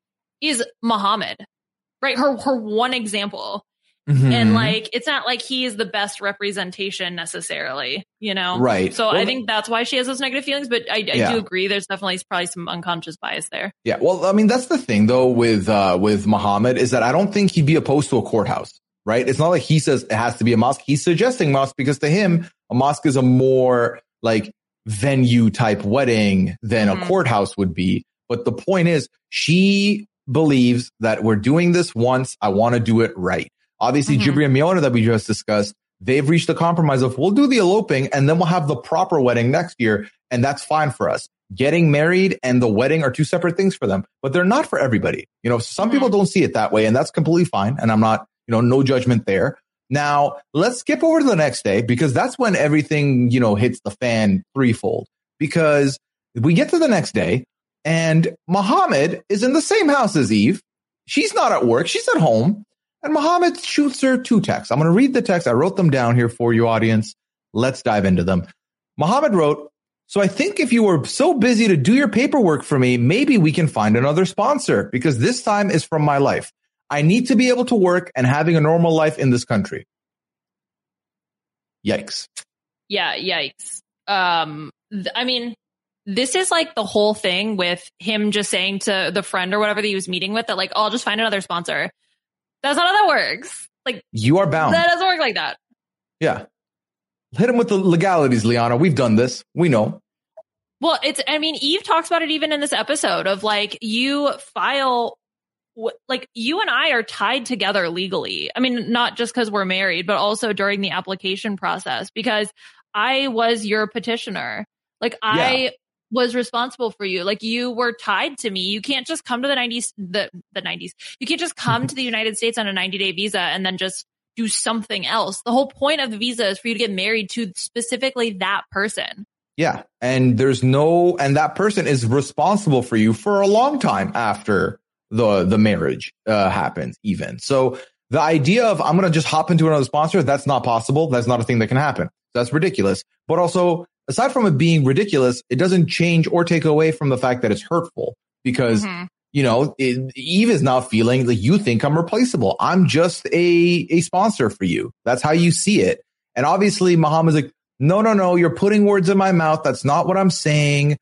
is Muhammad, right? Her one example. And like, it's not like he is the best representation necessarily, Right. So I think that's why she has those negative feelings. But I do agree. There's definitely probably some unconscious bias there. Yeah. Well, I mean, that's the thing though with Muhammad is that I don't think he'd be opposed to a courthouse, right? It's not like he says it has to be a mosque. He's suggesting mosque because to him, a mosque is a more like venue type wedding than a courthouse would be. But the point is, she believes that we're doing this once. I want to do it right. Obviously, Jibri and Miona that we just discussed, they've reached a compromise of we'll do the eloping and then we'll have the proper wedding next year. And that's fine for us. Getting married and the wedding are two separate things for them, but they're not for everybody. Some people don't see it that way, and that's completely fine. And I'm not, no judgment there. Now, let's skip over to the next day, because that's when everything, hits the fan threefold, because we get to the next day and Muhammad is in the same house as Eve. She's not at work. She's at home. And Muhammad shoots her 2 texts. I'm going to read the text. I wrote them down here for you, audience. Let's dive into them. Muhammad wrote, so I think if you were so busy to do your paperwork for me, maybe we can find another sponsor, because this time is from my life. I need to be able to work and having a normal life in this country. Yikes. Yeah, yikes. I mean, this is like the whole thing with him just saying to the friend or whatever that he was meeting with that like, oh, I'll just find another sponsor. That's not how that works. Like, you are bound. That doesn't work like that. Yeah. Hit him with the legalities, Liana. We've done this. We know. Well, Eve talks about it even in this episode of like, you file, like you and I are tied together legally. I mean, not just because we're married, but also during the application process, because I was your petitioner. Like I was responsible for you. Like you were tied to me. You can't just come to the 90s. You can't just come to the United States on a 90-day visa and then just do something else. The whole point of the visa is for you to get married to specifically that person. Yeah. And and that person is responsible for you for a long time after the marriage happens even. So the idea of I'm going to just hop into another sponsor, that's not possible. That's not a thing that can happen. That's ridiculous. But also, aside from it being ridiculous, it doesn't change or take away from the fact that it's hurtful, because, Eve is now feeling like you think I'm replaceable. I'm just a sponsor for you. That's how you see it. And obviously Muhammad's like, no, you're putting words in my mouth. That's not what I'm saying.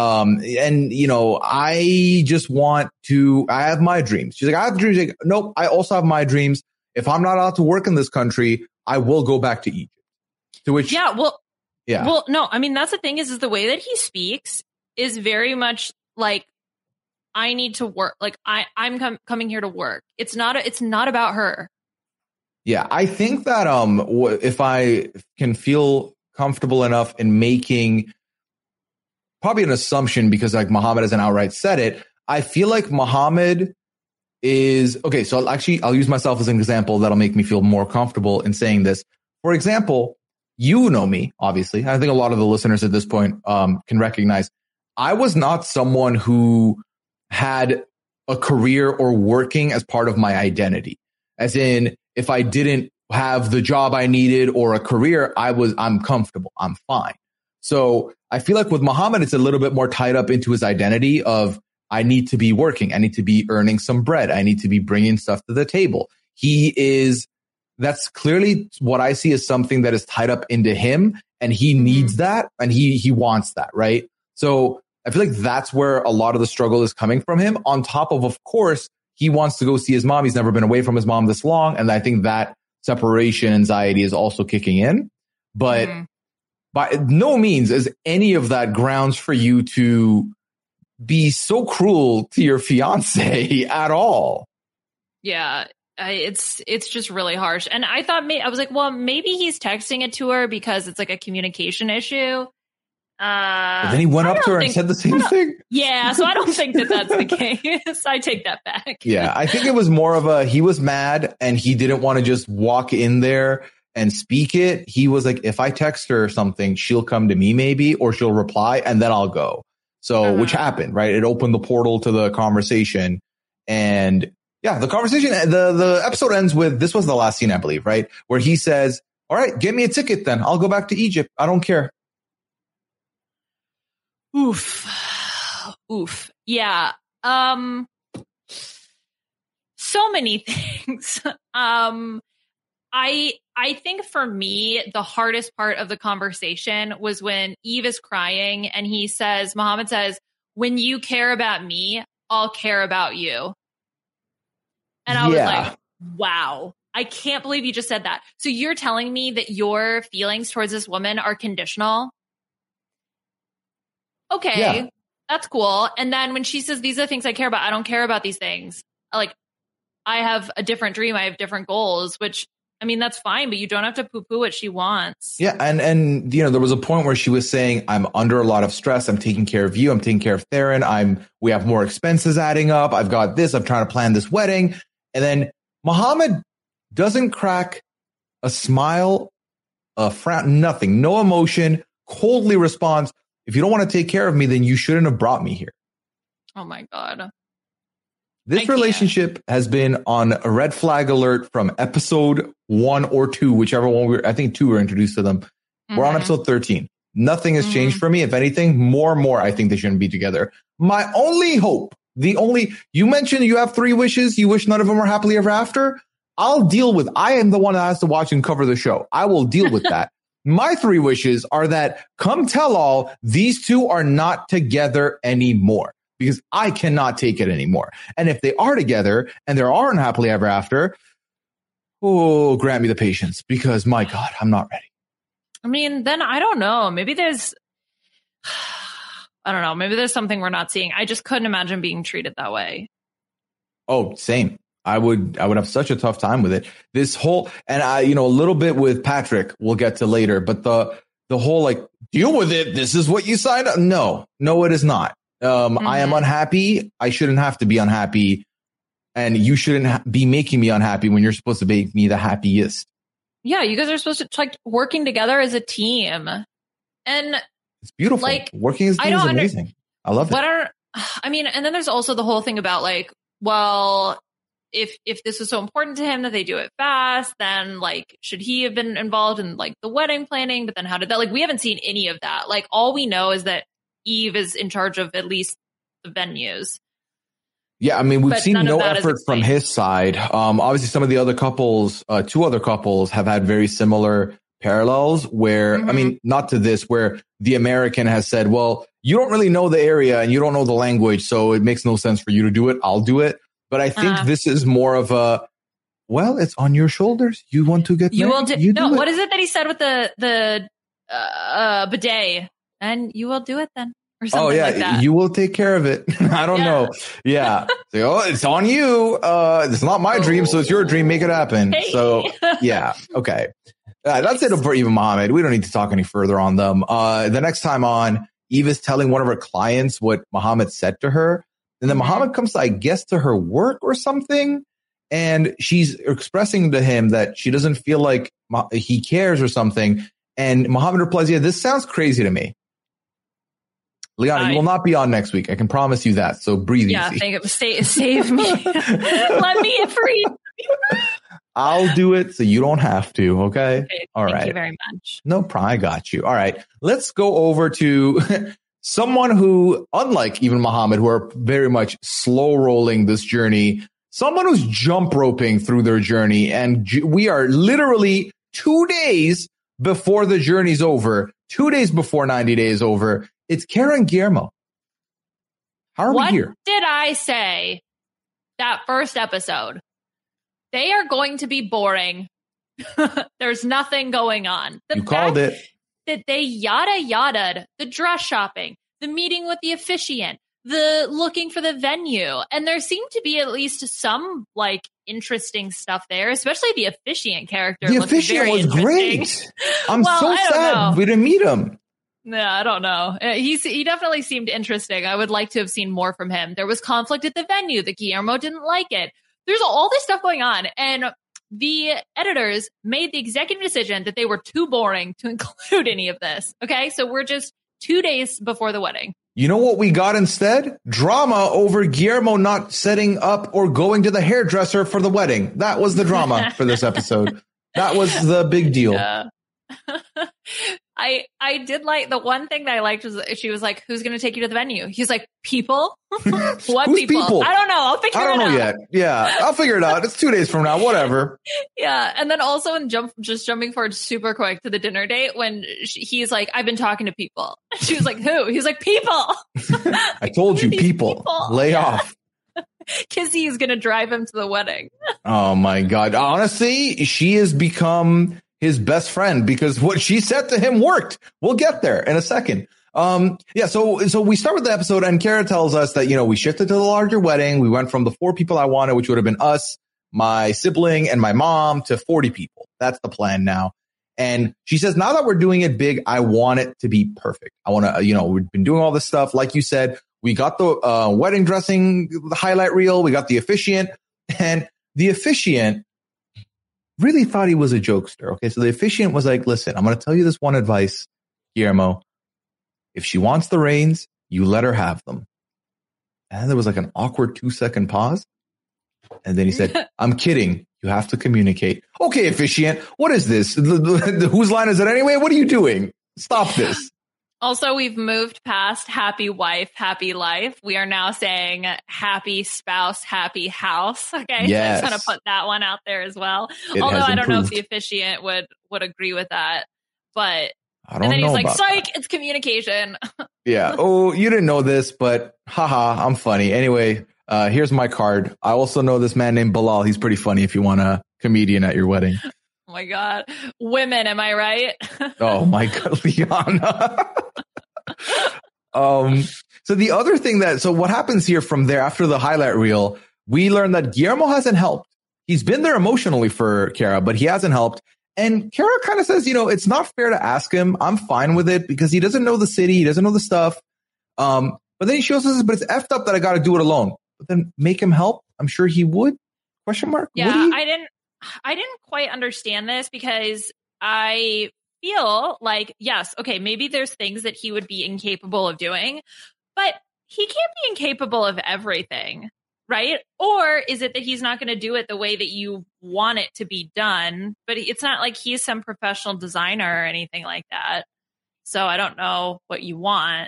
I just want to, I have my dreams. She's like, I have dreams. Like, nope, I also have my dreams. If I'm not allowed to work in this country, I will go back to Egypt. To which, Well, no, I mean, that's the thing is the way that he speaks is very much like, I need to work. Like I'm coming here to work. It's not about her. Yeah. I think that, if I can feel comfortable enough in making probably an assumption because like Muhammad hasn't outright said it. I feel like Muhammad is okay. So I'll use myself as an example that'll make me feel more comfortable in saying this. For example, you know me, obviously. I think a lot of the listeners at this point can recognize I was not someone who had a career or working as part of my identity. As in, if I didn't have the job I needed or a career, I'm comfortable. I'm fine. So I feel like with Muhammad, it's a little bit more tied up into his identity of I need to be working. I need to be earning some bread. I need to be bringing stuff to the table. That's clearly what I see as something that is tied up into him, and he needs that and he wants that, right? So I feel like that's where a lot of the struggle is coming from him. On top of course, he wants to go see his mom. He's never been away from his mom this long. And I think that separation anxiety is also kicking in. But by no means is any of that grounds for you to be so cruel to your fiance at all. Yeah, it's just really harsh. And I thought, I was like, well, maybe he's texting it to her because it's like a communication issue. But then he went up to her and said the same thing. Yeah, so I don't think that's the case. I take that back. Yeah, I think it was more of he was mad and he didn't want to just walk in there and speak it. He was like, if I text her something, she'll come to me maybe, or she'll reply and then I'll go. So, which happened, right? It opened the portal to the conversation. And yeah, the conversation, the episode ends with, this was the last scene, I believe, right? Where he says, all right, get me a ticket then. I'll go back to Egypt. I don't care. Oof. Yeah. So many things. I think for me, the hardest part of the conversation was when Eve is crying and Muhammad says, when you care about me, I'll care about you. And I was like, wow, I can't believe you just said that. So you're telling me that your feelings towards this woman are conditional? Okay, that's cool. And then when she says, these are the things I care about, I don't care about these things. Like, I have a different dream. I have different goals, which, I mean, that's fine, but you don't have to poo-poo what she wants. Yeah. And, there was a point where she was saying, I'm under a lot of stress. I'm taking care of you. I'm taking care of Theron. We have more expenses adding up. I've got this. I'm trying to plan this wedding. And then Muhammad doesn't crack a smile, a frown, nothing, no emotion, coldly responds, if you don't want to take care of me, then you shouldn't have brought me here. Oh my God. This relationship has been on a red flag alert from episode 1 or 2, whichever one I think 2 were introduced to them. We're on episode 13. Nothing has changed for me. If anything, more and more, I think they shouldn't be together. My only hope, you mentioned you have 3 wishes. You wish none of them were happily ever after. I am the one that has to watch and cover the show. I will deal with that. My 3 wishes are that come tell all, these two are not together anymore because I cannot take it anymore. And if they are together and there aren't happily ever after, grant me the patience because my God, I'm not ready. I mean, then I don't know. Maybe there's something we're not seeing. I just couldn't imagine being treated that way. Oh, same. I would have such a tough time with it. This whole, and a little bit with Patrick, we'll get to later, but the whole like deal with it. This is what you signed up. No, it is not. I am unhappy. I shouldn't have to be unhappy. And you shouldn't be making me unhappy when you're supposed to make me the happiest. Yeah. You guys are supposed to like working together as a team. And it's beautiful. Like working as a team is amazing. I love it. And then there's also the whole thing about like, well, if this was so important to him that they do it fast, then like, should he have been involved in like the wedding planning? But then how did that, like, we haven't seen any of that. Like all we know is that Eve is in charge of at least the venues. Yeah. I mean, we've seen no effort from his side. Obviously some of the other couples, 2 other couples have had very similar parallels where, I mean, not to this, where the American has said, well, you don't really know the area and you don't know the language. So it makes no sense for you to do it. I'll do it. But I think this is more of it's on your shoulders. You want to get married? What is it that he said with the bidet? And you will do it then. Or something like that. You will take care of it. I don't know. Yeah. So, it's on you. It's not my dream, so it's your dream. Make it happen. Hey. So, yeah. Okay. That's it for Eve and Muhammad. We don't need to talk any further on them. The next time on, Eve is telling one of her clients what Muhammad said to her. And then Muhammad comes, I guess, to her work or something. And she's expressing to him that she doesn't feel like he cares or something. And Muhammad replies, yeah, this sounds crazy to me. Liana, you will not be on next week. I can promise you that. So breathe easy. Save me. Let me free. I'll do it so you don't have to. Okay. All right. Thank you very much. No problem. I got you. All right. Let's go over to someone who, unlike even Muhammad, who are very much slow rolling this journey, someone who's jump roping through their journey. And we are literally 2 days before the journey's over, 2 days before 90 days over. It's Kara and Guillermo. How are we here? What did I say that first episode? They are going to be boring. There's nothing going on. You called it. That they yada the dress shopping, the meeting with the officiant, the looking for the venue. And there seemed to be at least some like interesting stuff there, especially the officiant character. The officiant was great. I'm so sad we didn't meet him. No, I don't know. He definitely seemed interesting. I would like to have seen more from him. There was conflict at the venue. The Guillermo didn't like it. There's all this stuff going on. And the editors made the executive decision that they were too boring to include any of this. Okay. So we're just 2 days before the wedding. You know what we got instead? Drama over Guillermo not setting up or going to the hairdresser for the wedding. That was the drama for this episode. That was the big deal. Yeah. I did like the one thing that I liked was she was like, who's going to take you to the venue? He's like, people? What people? I don't know. I'll figure it out. I don't know yet. Yeah, I'll figure it out. It's 2 days from now. Whatever. Yeah. And then also jumping forward super quick to the dinner date when he's like, I've been talking to people. She was like, who? He's like, people. I told you, people. Lay off. Kizzy is going to drive him to the wedding. Oh my God. Honestly, she has become his best friend because what she said to him worked. We'll get there in a second. So we start with the episode and Kara tells us that, we shifted to the larger wedding. We went from the 4 people I wanted, which would have been us, my sibling and my mom, to 40 people. That's the plan now. And she says, now that we're doing it big, I want it to be perfect. I want to, we've been doing all this stuff. Like you said, we got the wedding dressing, the highlight reel. We got the officiant, and the officiant really thought he was a jokester. Okay. So the officiant was like, listen, I'm going to tell you this one advice, Guillermo. If she wants the reins, you let her have them. And there was like an awkward 2-second pause. And then he said, I'm kidding. You have to communicate. Okay, officiant. What is this? Whose line is it anyway? What are you doing? Stop this. Also, we've moved past happy wife, happy life. We are now saying happy spouse, happy house. Okay. Yes. So I just want to put that one out there as well. Although I don't know if the officiant would agree with that, but and then he's like, psych, it's communication. Yeah. Oh, you didn't know this, but haha, I'm funny. Anyway, here's my card. I also know this man named Bilal. He's pretty funny if you want a comedian at your wedding. Oh my God. Women, am I right? Oh my God, Liana. So the other thing so what happens here from there after the highlight reel, we learn that Guillermo hasn't helped. He's been there emotionally for Kara, but he hasn't helped. And Kara kind of says, it's not fair to ask him. I'm fine with it because he doesn't know the city. He doesn't know the stuff. But then she also says, but it's effed up that I got to do it alone. But then make him help. I'm sure he would. ? Yeah, I didn't quite understand this because I feel like, yes, okay, maybe there's things that he would be incapable of doing, but he can't be incapable of everything, right? Or is it that he's not going to do it the way that you want it to be done? But it's not like he's some professional designer or anything like that. So I don't know what you want.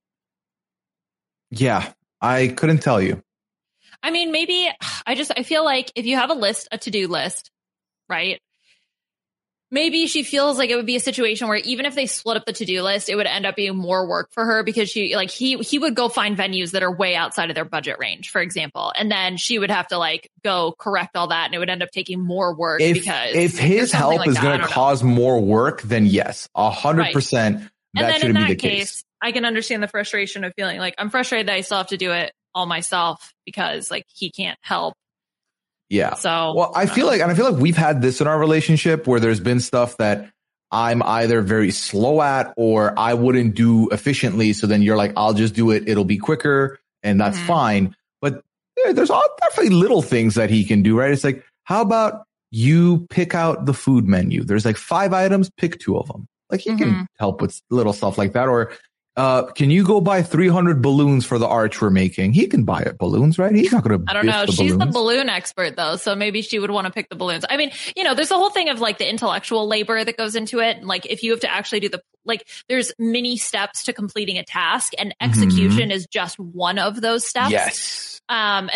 Yeah, I couldn't tell you. I mean, maybe I feel like if you have a to-do list, right? Maybe she feels like it would be a situation where even if they split up the to-do list, it would end up being more work for her because he would go find venues that are way outside of their budget range, for example. And then she would have to go correct all that. And it would end up taking more work if his help is going to cause more work, then yes, 100%. That shouldn't be the case. I can understand the frustration of feeling like I'm frustrated that I still have to do it all myself because he can't help. Yeah. So, well, I feel like we've had this in our relationship where there's been stuff that I'm either very slow at or I wouldn't do efficiently. So then you're like, I'll just do it. It'll be quicker and that's fine. But there's definitely little things that he can do, right? It's like, how about you pick out the food menu? There's like 5 items, pick 2 of them. Like he can help with little stuff like that. Or can you go buy 300 balloons for the arch we're making? He can buy it balloons, right? He's not going to. I don't know. She's the balloon expert though. So maybe she would want to pick the balloons. I mean, there's the whole thing of like the intellectual labor that goes into it. Like if you have to actually do there's many steps to completing a task and execution is just one of those steps. Yes. And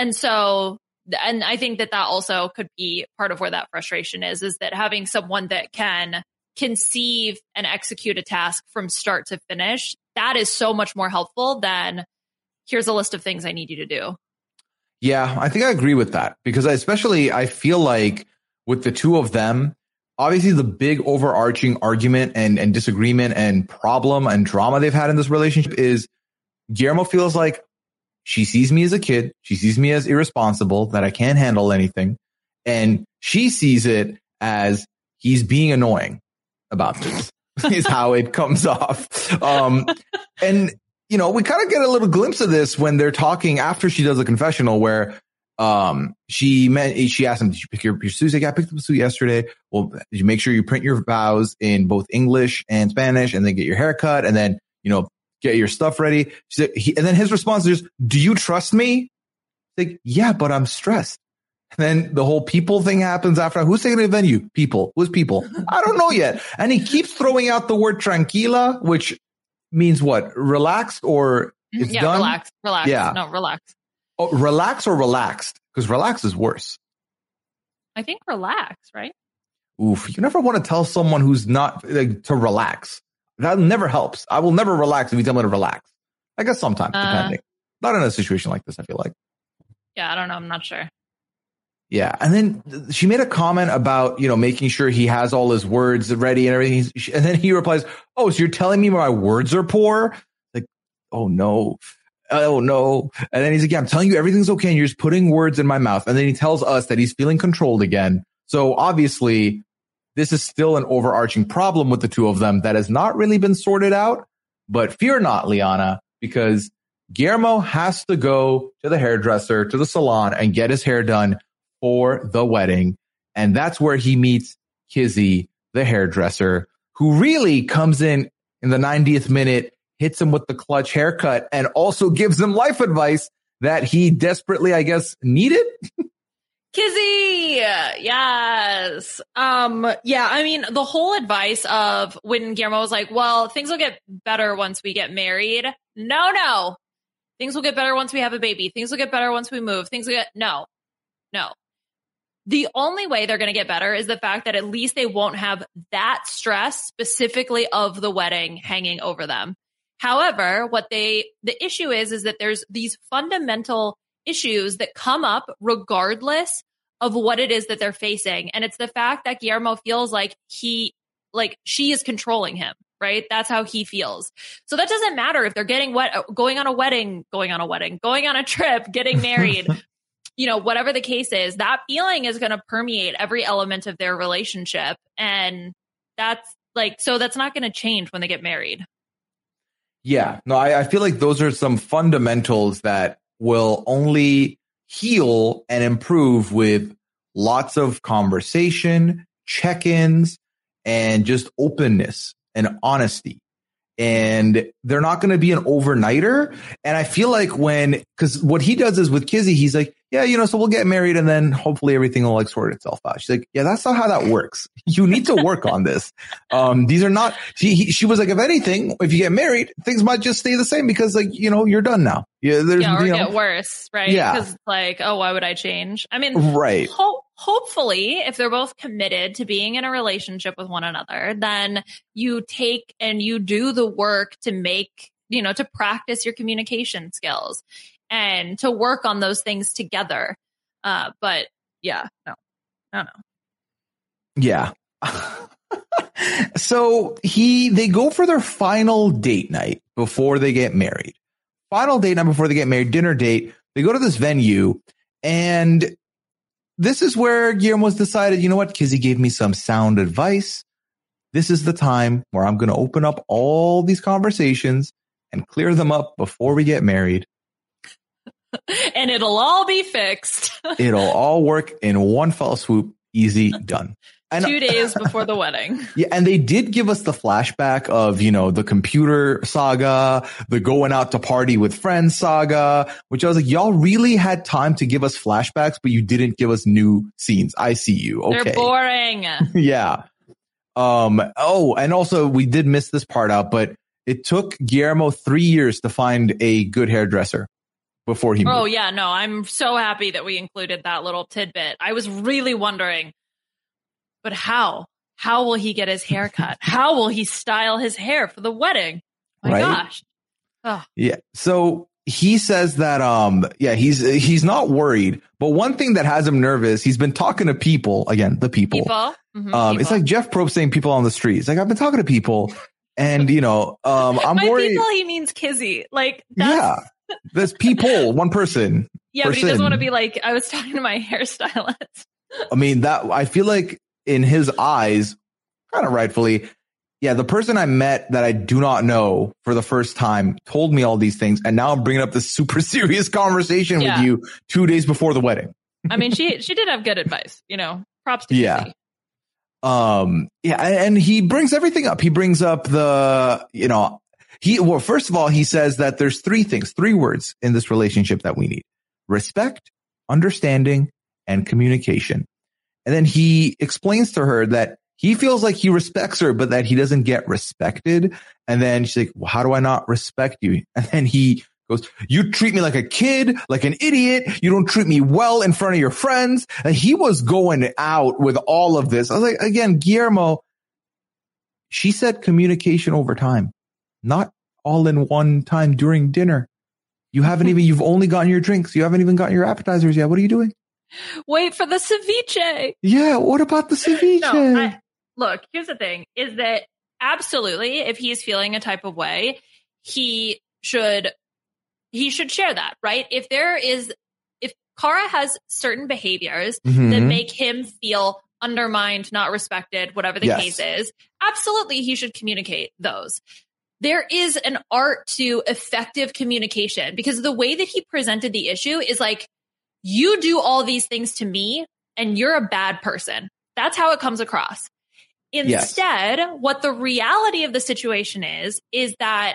I think that also could be part of where that frustration is that having someone that can conceive and execute a task from start to finish, that is so much more helpful than here's a list of things I need you to do. Yeah, I think I agree with that because I feel like with the 2 of them, obviously the big overarching argument and disagreement and problem and drama they've had in this relationship is Guillermo feels like she sees me as a kid. She sees me as irresponsible, that I can't handle anything. And she sees it as he's being annoying about this is how it comes off. And, we kind of get a little glimpse of this when they're talking after she does a confessional where she asked him, did you pick your suit? He's like, yeah, I picked up the suit yesterday. Well, did you make sure you print your vows in both English and Spanish and then get your hair cut and then, get your stuff ready? Said, and then his response is, do you trust me? Like, yeah, but I'm stressed. And then the whole people thing happens after. Who's taking the venue? People. Who's people? I don't know yet. And he keeps throwing out the word tranquila, which means what? Relaxed or it's done? Relax. Yeah. No, relax. Oh, relax or relaxed? Because relax is worse. I think relax, right? Oof. You never want to tell someone who's not to relax. That never helps. I will never relax if you tell me to relax. I guess sometimes, depending. Not in a situation like this, I feel like. Yeah, I don't know. I'm not sure. Yeah. And then she made a comment about, making sure he has all his words ready and everything. And then he replies, oh, so you're telling me my words are poor? Like, oh, no. Oh, no. And then he's like, yeah, I'm telling you everything's okay. And you're just putting words in my mouth. And then he tells us that he's feeling controlled again. So obviously, this is still an overarching problem with the 2 of them that has not really been sorted out. But fear not, Liana, because Guillermo has to go to the hairdresser, to the salon, and get his hair done for the wedding. And that's where he meets Kizzy, the hairdresser, who really comes in the 90th minute, hits him with the clutch haircut, and also gives him life advice that he desperately, I guess, needed. Kizzy, yes. Yeah, I mean, the whole advice of when Guillermo was like, well, things will get better once we get married. No. Things will get better once we have a baby. Things will get better once we move. No. The only way they're going to get better is the fact that at least they won't have that stress specifically of the wedding hanging over them. However, the issue is that there's these fundamental issues that come up regardless of what it is that they're facing. And it's the fact that Guillermo feels like she is controlling him, right? That's how he feels. So that doesn't matter if they're getting going on a trip, getting married, whatever the case is, that feeling is going to permeate every element of their relationship. And that's not going to change when they get married. Yeah, no, I feel like those are some fundamentals that will only heal and improve with lots of conversation, check-ins, and just openness and honesty. And they're not going to be an overnighter. And I feel like because what he does is with Kizzy, he's like, yeah, so we'll get married and then hopefully everything will sort itself out. She's like, yeah, that's not how that works. You need to work on this. These are not, she was like, if anything, if you get married, things might just stay the same because you're done now. Yeah, or get worse, right? Yeah. Because why would I change? I mean, right. Hopefully, if they're both committed to being in a relationship with one another, then you take and you do the work to make, to practice your communication skills and to work on those things together. But yeah, no. Yeah. So they go for their final date night before they get married. Dinner date. They go to this venue, and this is where Guillermo's decided, you know what? Kizzy gave me some sound advice. this is the time where I'm going to open up all these conversations and clear them up before we get married. And it'll all be fixed. It'll all work in one fell swoop. Easy, done. And 2 days before the wedding. Yeah, and they did give us the flashback of, you know, the computer saga, the going out to party with friends saga, which I was like, y'all really had time to give us flashbacks, but you didn't give us new scenes. I see you. Okay. They're boring. Yeah. Oh, and also we did miss this part out, but it took Guillermo 3 years to find a good hairdresser before he moved. Oh, yeah. No, I'm so happy that we included that little tidbit. I was really wondering, but how? How will he get his hair cut? How will he style his hair for the wedding? My gosh. Oh. Yeah. So he says that, he's not worried, but one thing that has him nervous, he's been talking to people, again, the people. People. It's like Jeff Probst saying people on the streets. Like, I've been talking to people and, you know, I'm By worried. people, he means Kizzy. Like, there's people, one person. Yeah, but he doesn't want to be like, I was talking to my hairstylist. I mean, that I feel like in his eyes, kind of rightfully, yeah, the person I met that I do not know for the first time told me all these things. And now I'm bringing up this super serious conversation with you 2 days before the wedding. I mean, she did have good advice, you know, props to Kizzy. And he brings everything up. He brings up the, you know, first of all, he says that there's three words in this relationship that we need: respect, understanding, and communication. And then he explains to her that he feels like he respects her, but that he doesn't get respected. And then she's like, well, how do I not respect you? And then he goes, you treat me like a kid, like an idiot. You don't treat me well in front of your friends. And he was going out with all of this. I was like, again, Guillermo, she said communication over time, not all in one time during dinner. You've only gotten your drinks. You haven't even gotten your appetizers yet. What are you doing? Wait for the ceviche. Yeah. What about the ceviche? No, look, here's the thing is that absolutely, if he's feeling a type of way, he should share that, right? If Cara has certain behaviors that make him feel undermined, not respected, whatever the case is, absolutely he should communicate those. There is an art to effective communication because the way that he presented the issue is like, you do all these things to me and you're a bad person. That's how it comes across. Instead, what the reality of the situation is that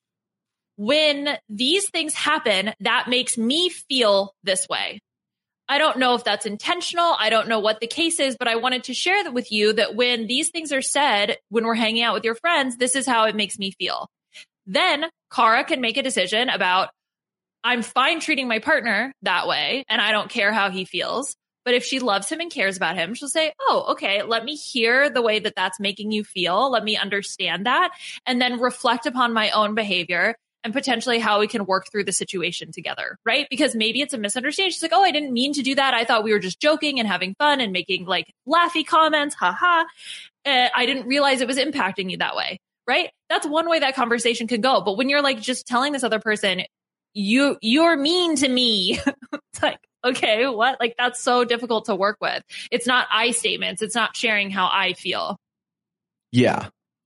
when these things happen, that makes me feel this way. I don't know if that's intentional. I don't know what the case is, but I wanted to share that with you that when these things are said, when we're hanging out with your friends, this is how it makes me feel. Then Cara can make a decision about, I'm fine treating my partner that way, and I don't care how he feels. But if she loves him and cares about him, she'll say, oh, okay, let me hear the way that that's making you feel. Let me understand that, and then reflect upon my own behavior and potentially how we can work through the situation together, right? Because maybe it's a misunderstanding. She's like, oh, I didn't mean to do that. I thought we were just joking and having fun and making like laughy comments. Haha. I didn't realize it was impacting you that way, right? That's one way that conversation could go. But when you're like just telling this other person, you're mean to me. It's like, okay, what? Like that's so difficult to work with. It's not I statements. It's not sharing how I feel. Yeah.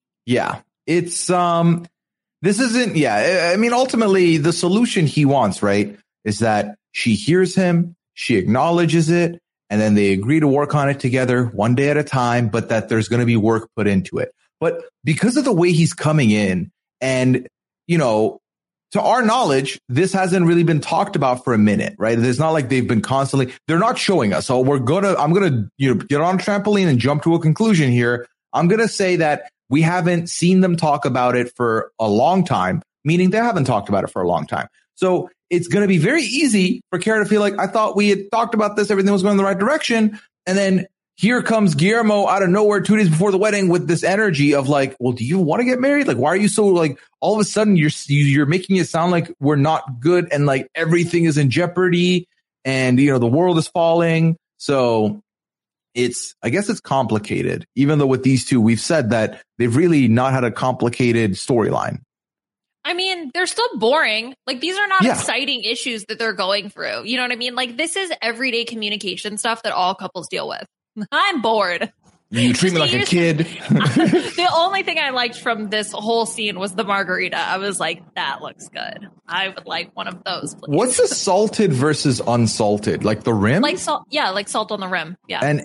It's, this isn't, I mean, ultimately the solution he wants, right, is that she hears him, she acknowledges it, and then they agree to work on it together one day at a time, but that there's going to be work put into it. But because of the way he's coming in and, you know, to our knowledge, this hasn't really been talked about for a minute, right? It's not like they've been they're not showing us. So I'm going to, get on a trampoline and jump to a conclusion here. I'm going to say that we haven't seen them talk about it for a long time, meaning they haven't talked about it for a long time. So it's going to be very easy for Cara to feel like, I thought we had talked about this, everything was going in the right direction. And then here comes Guillermo out of nowhere 2 days before the wedding with this energy of like, well, do you want to get married? Like, why are you so like, all of a sudden you're making it sound like we're not good and like everything is in jeopardy and, the world is falling. So I guess it's complicated, even though with these two, we've said that they've really not had a complicated storyline. I mean, they're still boring. Like these are not exciting issues that they're going through. You know what I mean? Like this is everyday communication stuff that all couples deal with. I'm bored. You treat me like a kid. The only thing I liked from this whole scene was the margarita. I was like, that looks good. I would like one of those, please. What's the salted versus unsalted? Like the rim? Like salt. Yeah, like salt on the rim. Yeah. And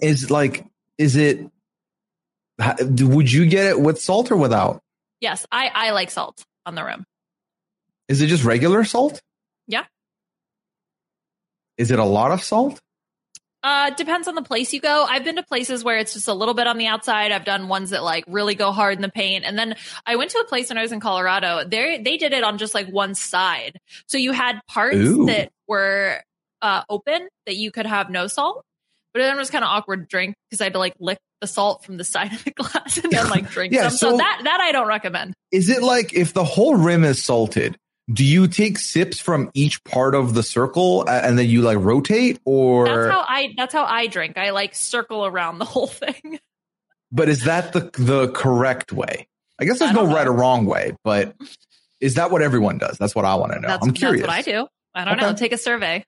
would you get it with salt or without? Yes, I like salt on the rim. Is it just regular salt? Yeah. Is it a lot of salt? Depends on the place you go. I've been to places where it's just a little bit on the outside. I've done ones that like really go hard in the paint. And then I went to a place when I was in Colorado. They did it on just like one side. So you had parts that were open that you could have no salt. But then it was kind of awkward to drink because I had to like lick the salt from the side of the glass and then like drink some. So that I don't recommend. Is it like if the whole rim is salted, do you take sips from each part of the circle and then you like rotate, or that's how I drink. I like circle around the whole thing. But is that the correct way? I guess there's no right or wrong way, but is that what everyone does? That's what I want to know. I'm curious. That's what I do. I don't know. Take a survey.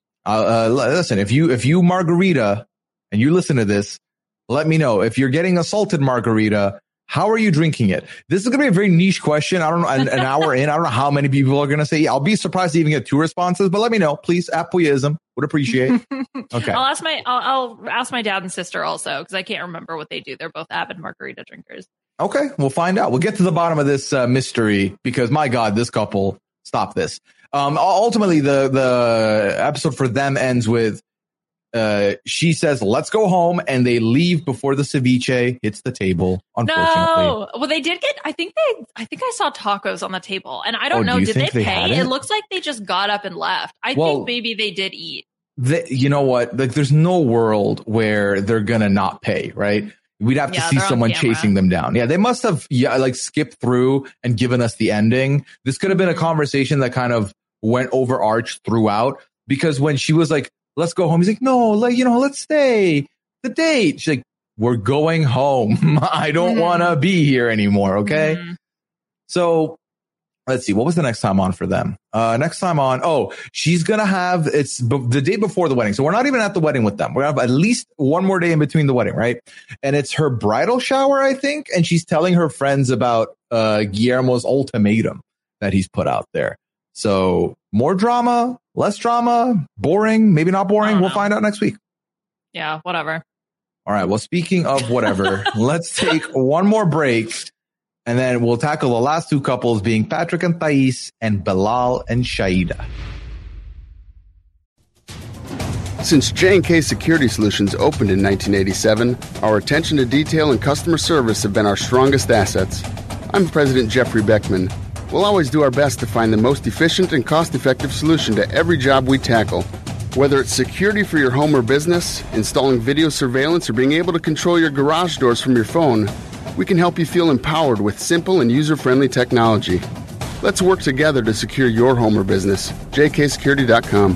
Listen, if you margarita and you listen to this, let me know. If you're getting a salted margarita, how are you drinking it? This is going to be a very niche question. I don't know. An hour in, I don't know how many people are going to say. Yeah, I'll be surprised to even get 2 responses, but let me know, please. Apoyism would appreciate. Okay. I'll ask my dad and sister also, because I can't remember what they do. They're both avid margarita drinkers. Okay, we'll find out. We'll get to the bottom of this mystery, because my God, this couple, stop this. Ultimately, the episode for them ends with she says, let's go home, and they leave before the ceviche hits the table, unfortunately. No. Well, they did get, I think I saw tacos on the table, and I don't know, did they pay? It looks like they just got up and left. I think maybe they did eat. You know what? Like, there's no world where they're going to not pay, right? We'd have to see someone chasing them down. Yeah, they must have like skipped through and given us the ending. This could have been a conversation that kind of went overarched throughout, because when she was like, let's go home, he's like, no, like, let's stay. The date. She's like, we're going home. I don't want to be here anymore. Okay. So let's see. What was the next time on for them? Next time on. She's going to have, it's the day before the wedding. So we're not even at the wedding with them. We're going to have at least one more day in between the wedding. Right. And it's her bridal shower, I think. And she's telling her friends about Guillermo's ultimatum that he's put out there. So more drama, less drama, boring, maybe not boring. We'll find out next week. Yeah, whatever. All right. Well, speaking of whatever, let's take one more break, and then we'll tackle the last 2 couples, being Patrick and Thais and Bilal and Shaida. Since J&K Security Solutions opened in 1987, our attention to detail and customer service have been our strongest assets. I'm President Jeffrey Beckman. We'll always do our best to find the most efficient and cost-effective solution to every job we tackle. Whether it's security for your home or business, installing video surveillance, or being able to control your garage doors from your phone, we can help you feel empowered with simple and user-friendly technology. Let's work together to secure your home or business. jksecurity.com.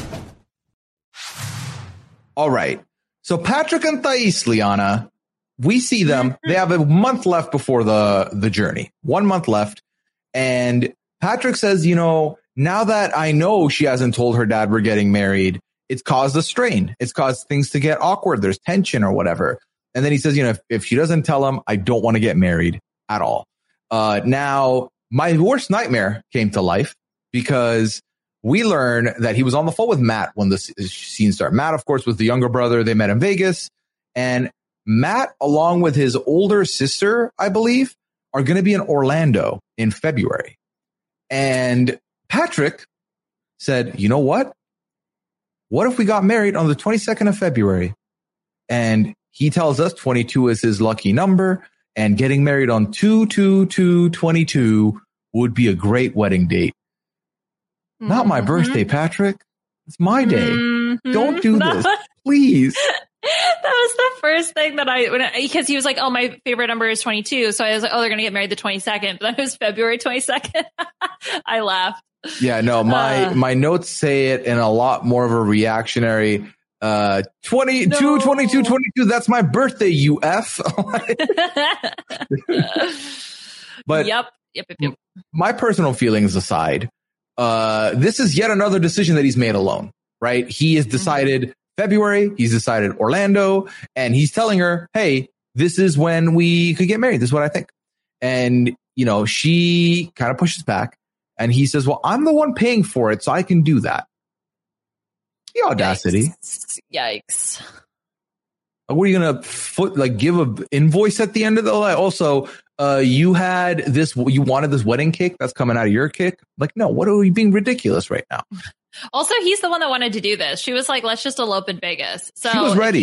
All right. So Patrick and Thais, Liana, we see them. They have a month left before the journey. 1 month left. And Patrick says, now that I know she hasn't told her dad we're getting married, it's caused a strain. It's caused things to get awkward. There's tension or whatever. And then he says, if she doesn't tell him, I don't want to get married at all. Now, my worst nightmare came to life, because we learn that he was on the phone with Matt when the scene started. Matt, of course, was the younger brother. They met in Vegas. And Matt, along with his older sister, I believe, are going to be in Orlando in February. And Patrick said, you know what? What if we got married on the 22nd of February? And he tells us 22 is his lucky number, and getting married on 2/2/2/22 would be a great wedding date. Not my birthday, Patrick. It's my day. Don't do this, please. That was the first thing that because he was like, my favorite number is 22. So I was like, they're going to get married the 22nd. But then it was February 22nd. I laughed. Yeah, no, my notes say it in a lot more of a reactionary 22, 22, 22. That's my birthday, you F. But yep. My personal feelings aside, this is yet another decision that he's made alone, right? He has decided February, he's decided Orlando, and he's telling her, hey, this is when we could get married. This is what I think. And, she kind of pushes back and he says, well, I'm the one paying for it, so I can do that. The audacity. Yikes. What are you going to give an invoice at the end of the line? Also, you wanted this wedding cake that's coming out of your cake. Like, no, what are you being ridiculous right now? Also, he's the one that wanted to do this. She was like, let's just elope in Vegas. So she was ready.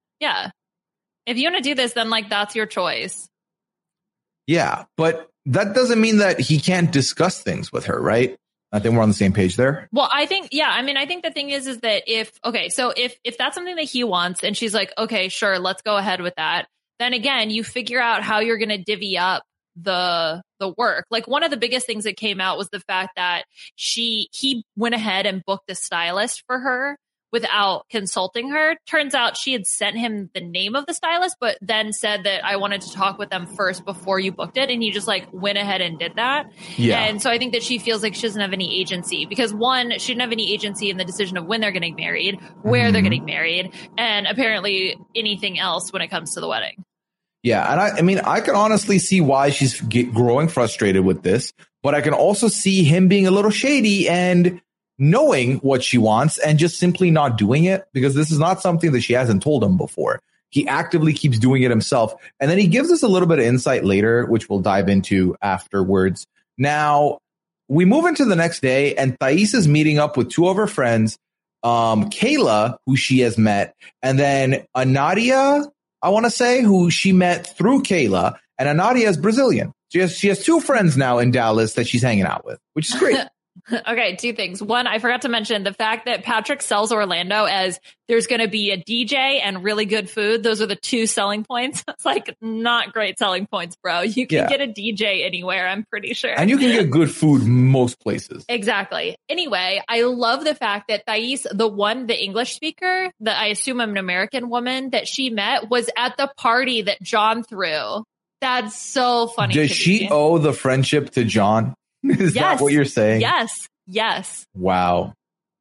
If you want to do this, then that's your choice. Yeah. But that doesn't mean that he can't discuss things with her, right? I think we're on the same page there. Well, I think the thing is that if that's something that he wants and she's like, okay, sure, let's go ahead with that. Then again, you figure out how you're going to divvy up the work. Like, one of the biggest things that came out was the fact that he went ahead and booked a stylist for her without consulting her. Turns out she had sent him the name of the stylist, but then said that I wanted to talk with them first before you booked it. And he just went ahead and did that. Yeah. And so I think that she feels like she doesn't have any agency because, one, she didn't have any agency in the decision of when they're getting married, where they're getting married, and apparently anything else when it comes to the wedding. Yeah. And I can honestly see why she's growing frustrated with this, but I can also see him being a little shady and knowing what she wants and just simply not doing it, because this is not something that she hasn't told him before. He actively keeps doing it himself. And then he gives us a little bit of insight later, which we'll dive into afterwards. Now, we move into the next day and Thais is meeting up with two of her friends, Kayla, who she has met, and then Anadia, I want to say, who she met through Kayla. And Anadia is Brazilian. She has two friends now in Dallas that she's hanging out with, which is great. Okay, two things. One, I forgot to mention the fact that Patrick sells Orlando as there's going to be a DJ and really good food. Those are the two selling points. It's not great selling points, bro. You can get a DJ anywhere, I'm pretty sure. And you can get good food most places. Exactly. Anyway, I love the fact that Thais, the English speaker, that I assume an American woman that she met, was at the party that John threw. That's so funny. Does she owe the friendship to John? Is that what you're saying? Yes. Wow.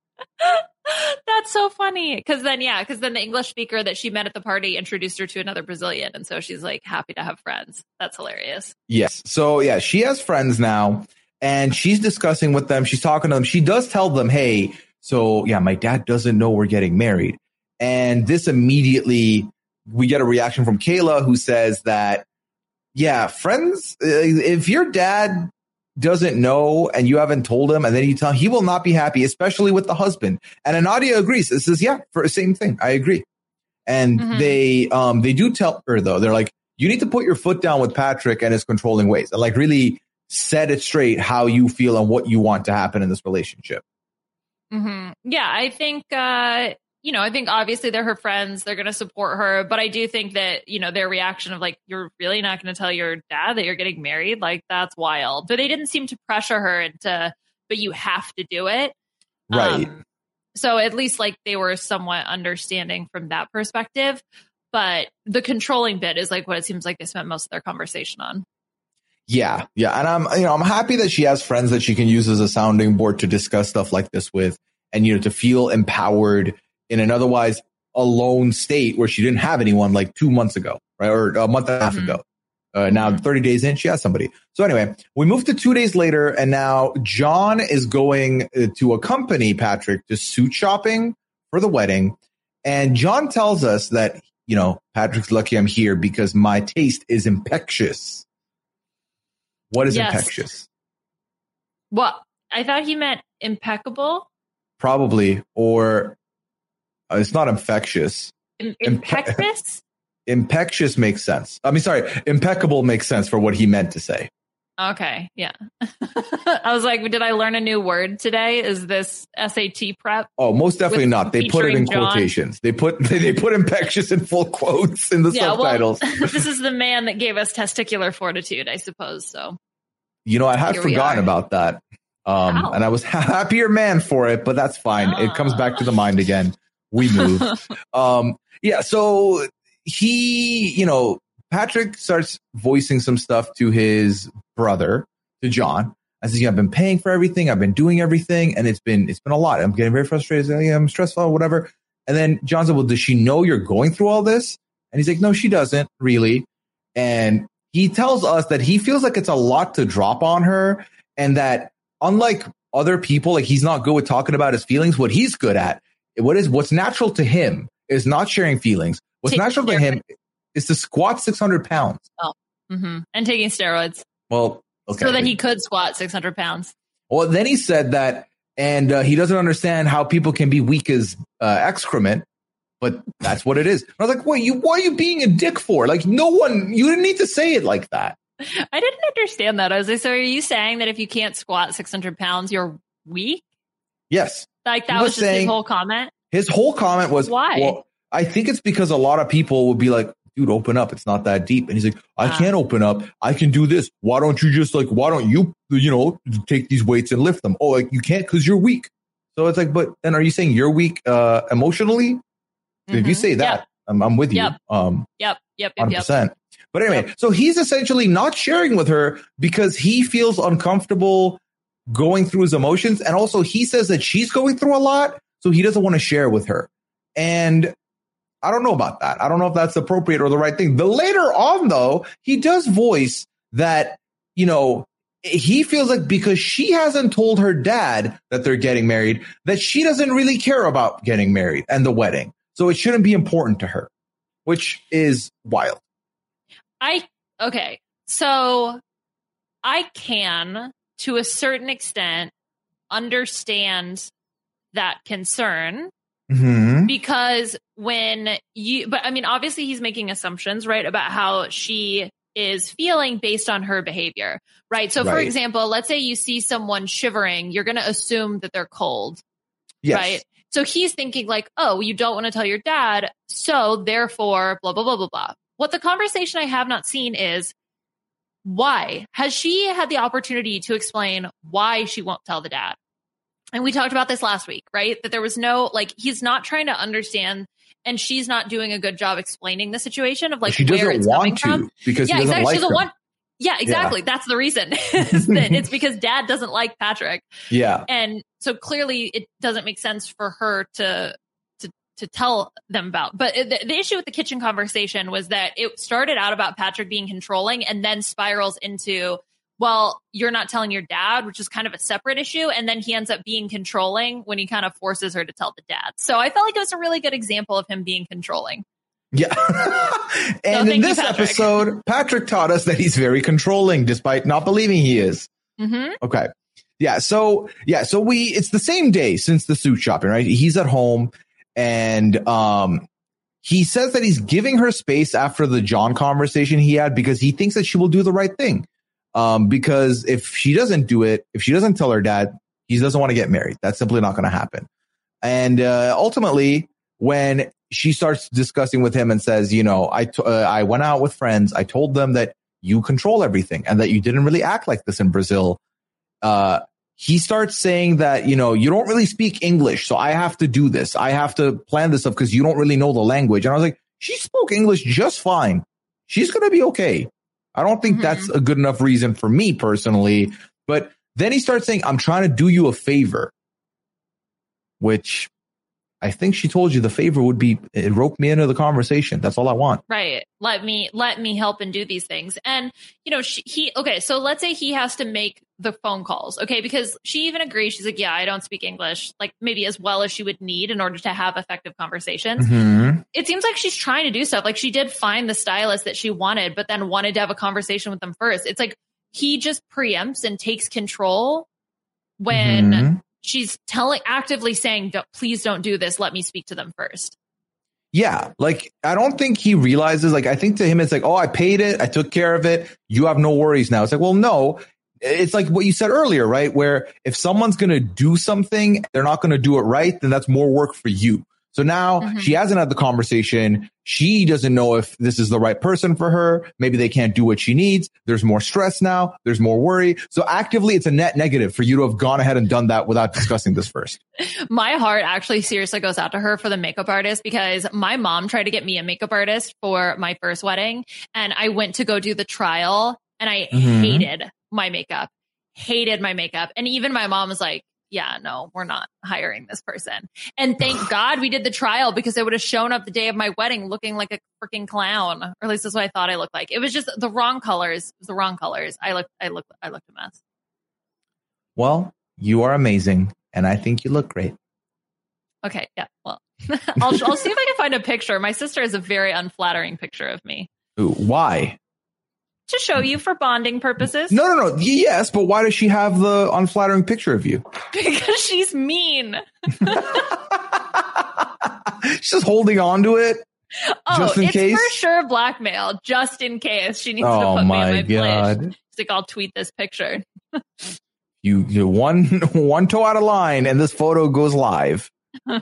That's so funny. Because then the English speaker that she met at the party introduced her to another Brazilian. And so she's happy to have friends. That's hilarious. Yes. So she has friends now and she's discussing with them. She's talking to them. She does tell them, hey, so my dad doesn't know we're getting married. And this immediately, we get a reaction from Kayla who says that, friends, if your dad doesn't know and you haven't told him and then you tell him, he will not be happy, especially with the husband. And Anadia agrees. This is for the same thing. I agree. And they do tell her though, they're like, you need to put your foot down with Patrick and his controlling ways and really set it straight how you feel and what you want to happen in this relationship. Mm-hmm. Yeah, I think I think obviously they're her friends. They're going to support her. But I do think that, their reaction of you're really not going to tell your dad that you're getting married? That's wild. But they didn't seem to pressure her but you have to do it. Right. So at least they were somewhat understanding from that perspective. But the controlling bit is what it seems like they spent most of their conversation on. Yeah. And I'm happy that she has friends that she can use as a sounding board to discuss stuff like this with and, to feel empowered in an otherwise alone state where she didn't have anyone 2 months ago, right? Or a month and a half ago. Now 30 days in, she has somebody. So anyway, we move to 2 days later and now John is going to accompany Patrick to suit shopping for the wedding. And John tells us that, Patrick's lucky I'm here because my taste is infectious. What is infectious? Well, I thought he meant impeccable. Probably, or it's not infectious. Infectious? Infectious makes sense. Impeccable makes sense for what he meant to say. Okay, yeah. I was like, did I learn a new word today? Is this SAT prep? Oh, most definitely not. They put it in quotations. They put infectious in full quotes in the subtitles. Well, this is the man that gave us testicular fortitude, I suppose. So, I had forgotten about that. And I was a happier man for it, but that's fine. It comes back to the mind again. We move. So he, Patrick starts voicing some stuff to his brother, to John. I says, I've been paying for everything. I've been doing everything. And it's been a lot. I'm getting very frustrated. I'm stressful, whatever. And then John said, well, does she know you're going through all this? And he's like, no, she doesn't really. And he tells us that he feels like it's a lot to drop on her, and that unlike other people, like he's not good with talking about his feelings. What he's good at, what's natural to him is not sharing feelings. What's natural to him is to squat 600 pounds. Oh, and taking steroids. Well, okay. So that he could squat 600 pounds. Well, then he said that, and he doesn't understand how people can be weak as excrement, but that's what it is. I was like, why are you being a dick for? Like, you didn't need to say it like that. I didn't understand that. I was like, so are you saying that if you can't squat 600 pounds, you're weak? Yes. Like that was just his whole comment? His whole comment was, why? Well, I think it's because a lot of people would be like, dude, open up. It's not that deep. And he's like, I can't open up. I can do this. Why don't you take these weights and lift them? Oh, like you can't because you're weak. So it's like, but then are you saying you're weak emotionally? If you say that, I'm with you. Yep. 100%. But anyway, so he's essentially not sharing with her because he feels uncomfortable going through his emotions. And also he says that she's going through a lot, so he doesn't want to share with her. And I don't know about that. I don't know if that's appropriate or the right thing. But later on, though, he does voice that, he feels like because she hasn't told her dad that they're getting married, that she doesn't really care about getting married and the wedding. So it shouldn't be important to her, which is wild. So I can, to a certain extent, understand that concern. Mm-hmm. Because obviously he's making assumptions, right, about how she is feeling based on her behavior, right? So, for example, let's say you see someone shivering, you're going to assume that they're cold, right? So he's thinking like, oh, you don't want to tell your dad, so therefore, blah, blah, blah, blah, blah. What the conversation I have not seen is, why? Has she had the opportunity to explain why she won't tell the dad? And we talked about this last week, right? That there was no, he's not trying to understand, and she's not doing a good job explaining the situation of where it's coming from. Because he doesn't like her. Yeah, exactly. Yeah. That's the reason. It's because dad doesn't like Patrick. Yeah. And so clearly it doesn't make sense for her to tell them about. But the issue with the kitchen conversation was that it started out about Patrick being controlling and then spirals into, well, you're not telling your dad, which is kind of a separate issue. And then he ends up being controlling when he kind of forces her to tell the dad. So I felt like it was a really good example of him being controlling. Yeah. And in this episode, Patrick taught us that he's very controlling, despite not believing he is. Mm-hmm. Okay. Yeah. So it's the same day since the suit shopping, right? He's at home and he says that he's giving her space after the John conversation he had because he thinks that she will do the right thing. Because if she doesn't do it, if she doesn't tell her dad, he doesn't want to get married. That's simply not going to happen. And ultimately, when she starts discussing with him and says, I went out with friends. I told them that you control everything and that you didn't really act like this in Brazil. He starts saying that, you don't really speak English. So I have to do this. I have to plan this stuff because you don't really know the language. And I was like, she spoke English just fine. She's going to be okay. I don't think that's a good enough reason for me personally. But then he starts saying, I'm trying to do you a favor, which I think she told you the favor would be rope me into the conversation. That's all I want. Right. Let me help and do these things. And, so let's say he has to make the phone calls. Okay. Because she even agrees. She's like, yeah, I don't speak English, maybe as well as she would need in order to have effective conversations. Mm-hmm. It seems like she's trying to do stuff. Like she did find the stylist that she wanted, but then wanted to have a conversation with them first. It's like he just preempts and takes control when she's actively saying, please don't do this. Let me speak to them first. Yeah. I don't think he realizes, I think to him, it's like, oh, I paid it. I took care of it. You have no worries now. It's like, well, no, it's like what you said earlier, right? Where if someone's going to do something, they're not going to do it right, then that's more work for you. So now she hasn't had the conversation. She doesn't know if this is the right person for her. Maybe they can't do what she needs. There's more stress now. There's more worry. So actively, it's a net negative for you to have gone ahead and done that without discussing this first. My heart actually seriously goes out to her for the makeup artist, because my mom tried to get me a makeup artist for my first wedding. And I went to go do the trial and I hated my makeup. And even my mom was like, yeah, no, we're not hiring this person. And thank God we did the trial, because I would have shown up the day of my wedding looking like a freaking clown. Or at least that's what I thought I looked like. It was just the wrong colors. It was the wrong colors. I looked a mess. Well, you are amazing, and I think you look great. Okay, yeah. Well, I'll see if I can find a picture. My sister has a very unflattering picture of me. Ooh, why? To show you for bonding purposes. No. Yes, but why does she have the unflattering picture of you? Because she's mean. She's just holding on to it. Just in case? It's for sure blackmail. Just in case she needs to put me in my place. She's like, I'll tweet this picture. You one toe out of line, and this photo goes live.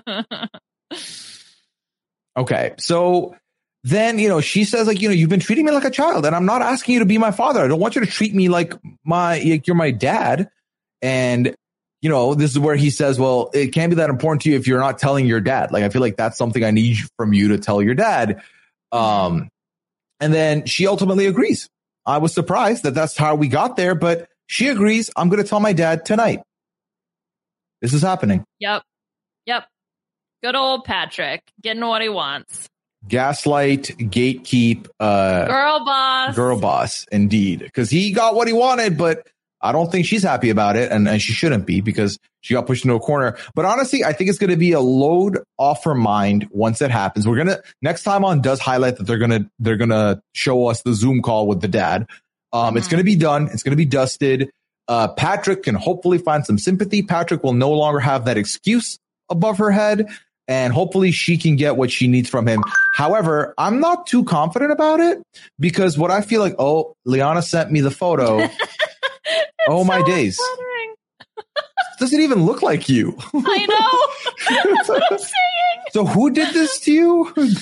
Okay, so then, she says, like, you've been treating me like a child, and I'm not asking you to be my father. I don't want you to treat me like you're my dad. And, this is where he says, well, it can't be that important to you if you're not telling your dad. Like, I feel like that's something I need from you to tell your dad. And then she ultimately agrees. I was surprised that that's how we got there, but she agrees. I'm going to tell my dad tonight. This is happening. Yep. Good old Patrick getting what he wants. Gaslight, gatekeep, girl boss, indeed. Because he got what he wanted, but I don't think she's happy about it, and she shouldn't be, because she got pushed into a corner. But honestly, I think it's going to be a load off her mind once it happens. We're gonna next time on does highlight that they're gonna show us the Zoom call with the dad. It's going to be done. It's going to be dusted. Patrick can hopefully find some sympathy. Patrick will no longer have that excuse above her head, and hopefully she can get what she needs from him. However, I'm not too confident about it, because what I feel like, Liana sent me the photo. Oh, my days. Doesn't even look like you. I know. That's what I'm saying. So who did this to you?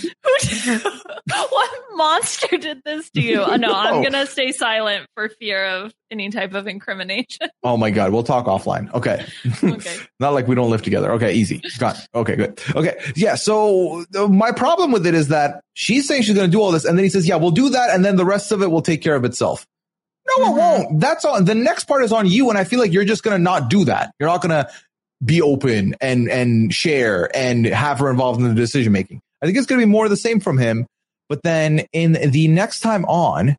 What monster did this to you? No, I'm going to stay silent for fear of any type of incrimination. Oh my God. We'll talk offline. Okay. Not like we don't live together. Okay. Easy. Got it. Okay, good. Okay. Yeah. So my problem with it is that she's saying she's going to do all this, and then he says, yeah, we'll do that, and then the rest of it will take care of itself. No, it won't. That's all. The next part is on you. And I feel like you're just going to not do that. You're not going to be open and share and have her involved in the decision making. I think it's going to be more of the same from him. But then in the next time on,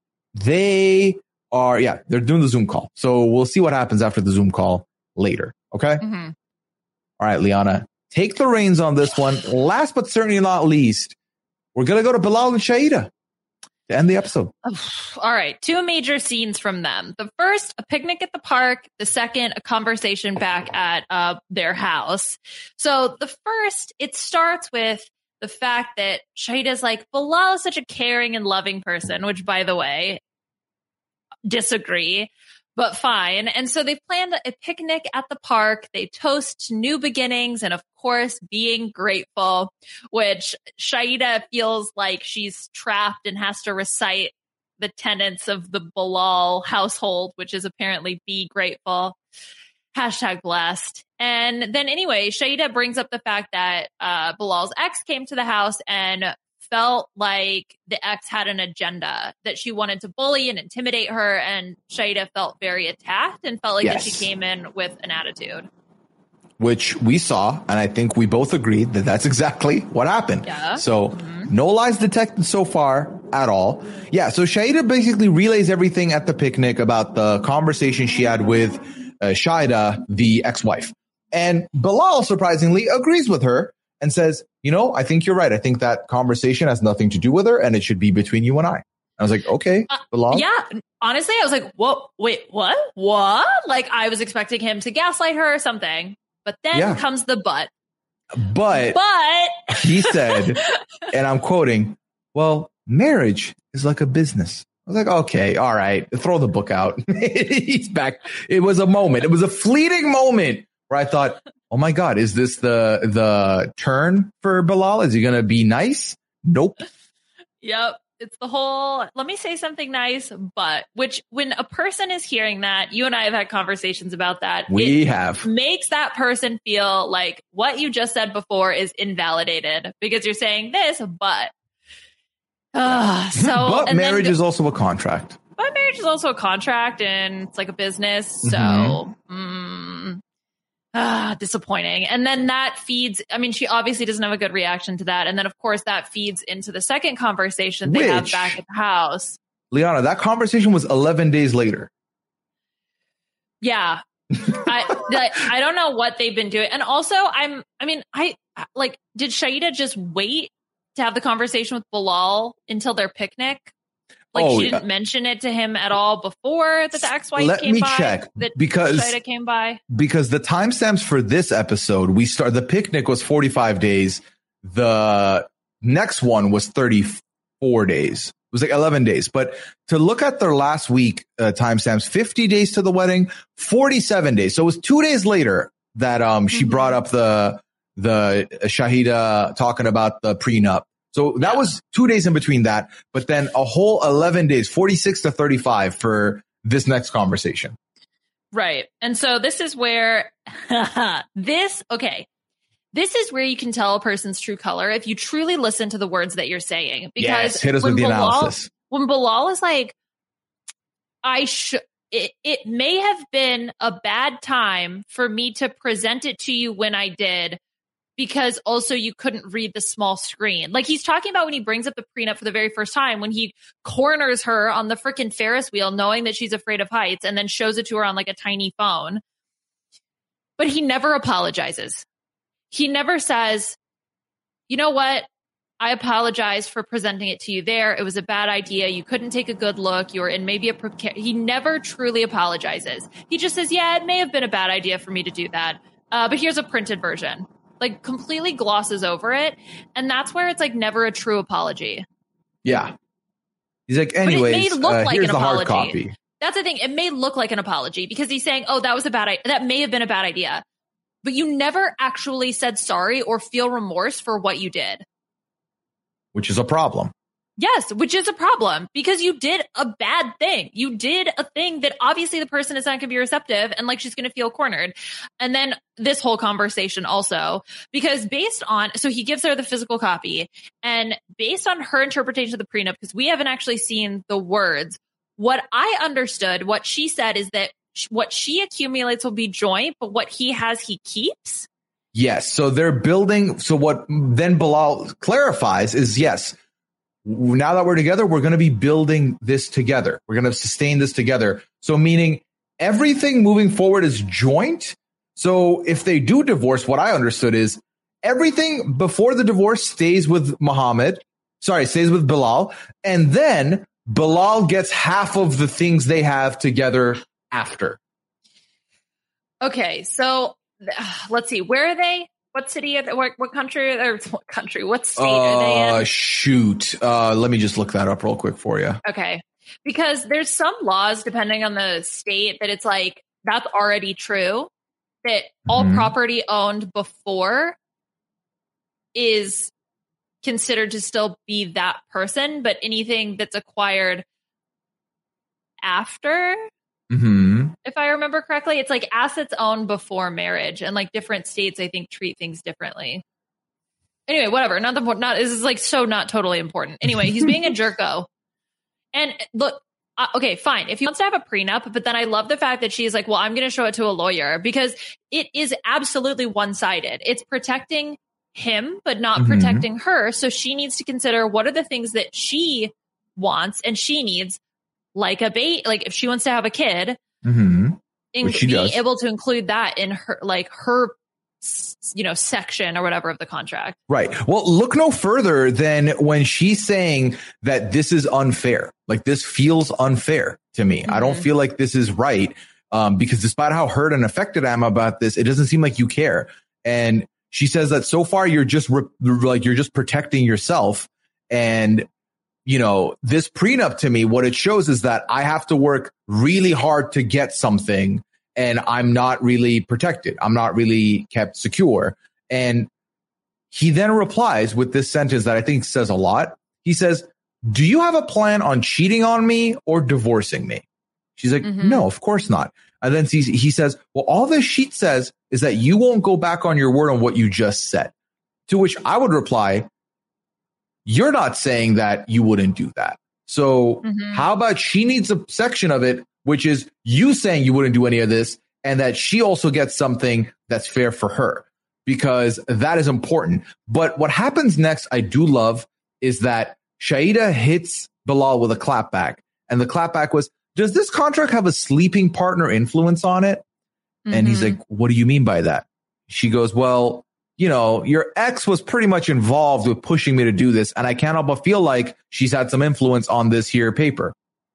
they're doing the Zoom call. So we'll see what happens after the Zoom call later. Okay. All right, Liana, take the reins on this one. Last but certainly not least, we're going to go to Bilal and Shaeeda to end the episode. All right. 2 major scenes from them. The first, a picnic at the park. The second, a conversation back at their house. So the first, it starts with the fact that Shaeeda's like, Bilal is such a caring and loving person, which, by the way, disagree, but fine. And so they planned a picnic at the park. They toast to new beginnings and, of course, being grateful, which Shaeeda feels like she's trapped and has to recite the tenets of the Bilal household, which is apparently be grateful. #blessed. And then anyway, Shaeeda brings up the fact that Bilal's ex came to the house and felt like the ex had an agenda, that she wanted to bully and intimidate her. And Shaeeda felt very attacked and felt like that she came in with an attitude. Which we saw, and I think we both agreed that that's exactly what happened. Yeah. So no lies detected so far at all. Yeah, so Shaeeda basically relays everything at the picnic about the conversation she had with Shaeeda, the ex-wife. And Bilal, surprisingly, agrees with her and says, I think you're right. I think that conversation has nothing to do with her, and it should be between you and I. I was like, okay, Bilal. Yeah, honestly, I was like, whoa, wait, what? Like, I was expecting him to gaslight her or something. But then comes the but. But he said, and I'm quoting, well, marriage is like a business. I was like, okay, all right, throw the book out. He's back. It was a moment. It was a fleeting moment where I thought, oh my God, is this the turn for Bilal? Is he going to be nice? Nope. Yep. It's the whole, let me say something nice, but, which when a person is hearing that, you and I have had conversations about that. Makes that person feel like what you just said before is invalidated because you're saying this, but. But marriage is also a contract. But marriage is also a contract and it's like a business. So, Disappointing. And then that feeds, I mean, she obviously doesn't have a good reaction to that. And then, of course, that feeds into the second conversation they have back at the house. Liana, that conversation was 11 days later. Yeah. I don't know what they've been doing. And also, did Shaeeda just wait to have the conversation with Bilal until their picnic? She didn't mention it to him at all before that the ex-wife came by? Let me check. Because Shaeeda came by? Because the timestamps for this episode, the picnic was 45 days. The next one was 34 days. It was like 11 days. But to look at their last week timestamps, 50 days to the wedding, 47 days. So it was 2 days later that she brought up the Shaeeda talking about the prenup. So that was 2 days in between that, but then a whole 11 days, 46 to 35 for this next conversation. Right. And so this is where this is where you can tell a person's true color if you truly listen to the words that you're saying. Because hit us with the analysis. When Bilal is like, it may have been a bad time for me to present it to you when I did, because also you couldn't read the small screen. Like he's talking about when he brings up the prenup for the very first time, when he corners her on the freaking Ferris wheel, knowing that she's afraid of heights, and then shows it to her on like a tiny phone. But he never apologizes. He never says, you know what? I apologize for presenting it to you there. It was a bad idea. You couldn't take a good look. You were in maybe he never truly apologizes. He just says, yeah, it may have been a bad idea for me to do that. But here's a printed version. Like completely glosses over it. And that's where it's like never a true apology. Yeah. He's like, anyways, it may look like here's an the apology. hard copy. That's the thing. It may look like an apology because he's saying, oh, that may have been a bad idea. But you never actually said sorry or feel remorse for what you did. Which is a problem. Yes, which is a problem because you did a bad thing. You did a thing that obviously the person is not going to be receptive and like she's going to feel cornered. And then this whole conversation also, because so he gives her the physical copy, and based on her interpretation of the prenup, because we haven't actually seen the words, what I understood, what she said is that what she accumulates will be joint, but what he has, he keeps. Yes. So they're building. So what then Bilal clarifies is, yes, now that we're together, we're going to be building this together. We're going to sustain this together. So meaning everything moving forward is joint. So if they do divorce, what I understood is everything before the divorce stays with stays with Bilal. And then Bilal gets half of the things they have together after. Okay. So let's see. Where are they? What city? What country? What country? What state are they in? Shoot. Let me just look that up real quick for you. Okay. Because there's some laws, depending on the state, that it's like, that's already true. That all property owned before is considered to still be that person, but anything that's acquired after, if I remember correctly, it's like assets owned before marriage, and like different states, I think, treat things differently. Anyway, whatever. This is like so not totally important. Anyway, he's being a jerko. And look, okay, fine. If he wants to have a prenup, but then I love the fact that she's like, well, I'm going to show it to a lawyer, because it is absolutely one-sided. It's protecting him, but not protecting her. So she needs to consider what are the things that she wants and she needs, like like if she wants to have a kid, being able to include that in her section or whatever of the contract. Right. Well, look no further than when she's saying that this is unfair. Like, this feels unfair to me. I don't feel like this is right. Because despite how hurt and affected I am about this, it doesn't seem like you care. And she says that so far you're just you're just protecting yourself. And, this prenup to me, what it shows is that I have to work really hard to get something, and I'm not really protected. I'm not really kept secure. And he then replies with this sentence that I think says a lot. He says, do you have a plan on cheating on me or divorcing me? She's like, no, of course not. And then he says, well, all this sheet says is that you won't go back on your word on what you just said. To which I would reply, you're not saying that you wouldn't do that. So how about she needs a section of it, which is you saying you wouldn't do any of this, and that she also gets something that's fair for her, because that is important. But what happens next, I do love, is that Shaeeda hits Bilal with a clapback. And the clapback was, does this contract have a sleeping partner influence on it? Mm-hmm. And he's like, what do you mean by that? She goes, well, your ex was pretty much involved with pushing me to do this, and I can't help but feel like she's had some influence on this here paper.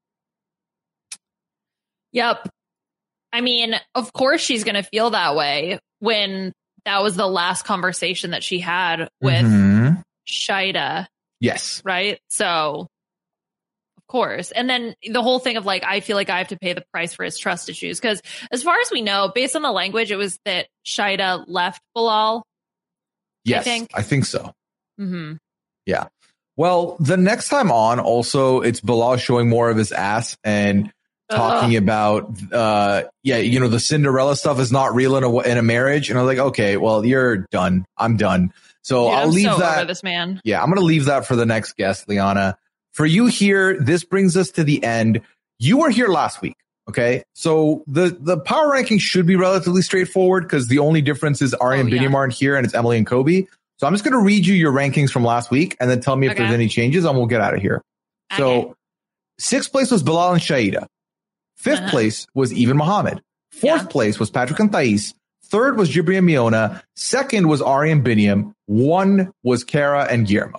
Yep. I mean, of course she's going to feel that way when that was the last conversation that she had with Shaeeda. Yes. Right? So, of course. And then the whole thing of I feel like I have to pay the price for his trust issues. Because as far as we know, based on the language, it was that Shaeeda left Bilal. Yes, I think so. Mm-hmm. Yeah. Well, the next time on, also, it's Bilal showing more of his ass and talking about, the Cinderella stuff is not real in a marriage. And I was like, okay, well, you're done. I'm done. So I'll leave that. Over this man. Yeah, I'm going to leave that for the next guest, Liana. For you here, this brings us to the end. You were here last week. Okay, so the power ranking should be relatively straightforward because the only difference is Ari and Binyam aren't here and it's Emily and Kobe. So I'm just going to read you your rankings from last week and then tell me if there's any changes and we'll get out of here. Okay. So 6th place was Bilal and Shaeeda. 5th place was Even Mohammed. 4th place was Patrick and Thais. 3rd was Jibri and Miona. 2nd was Ari and Binyam. 1 was Kara and Guillermo.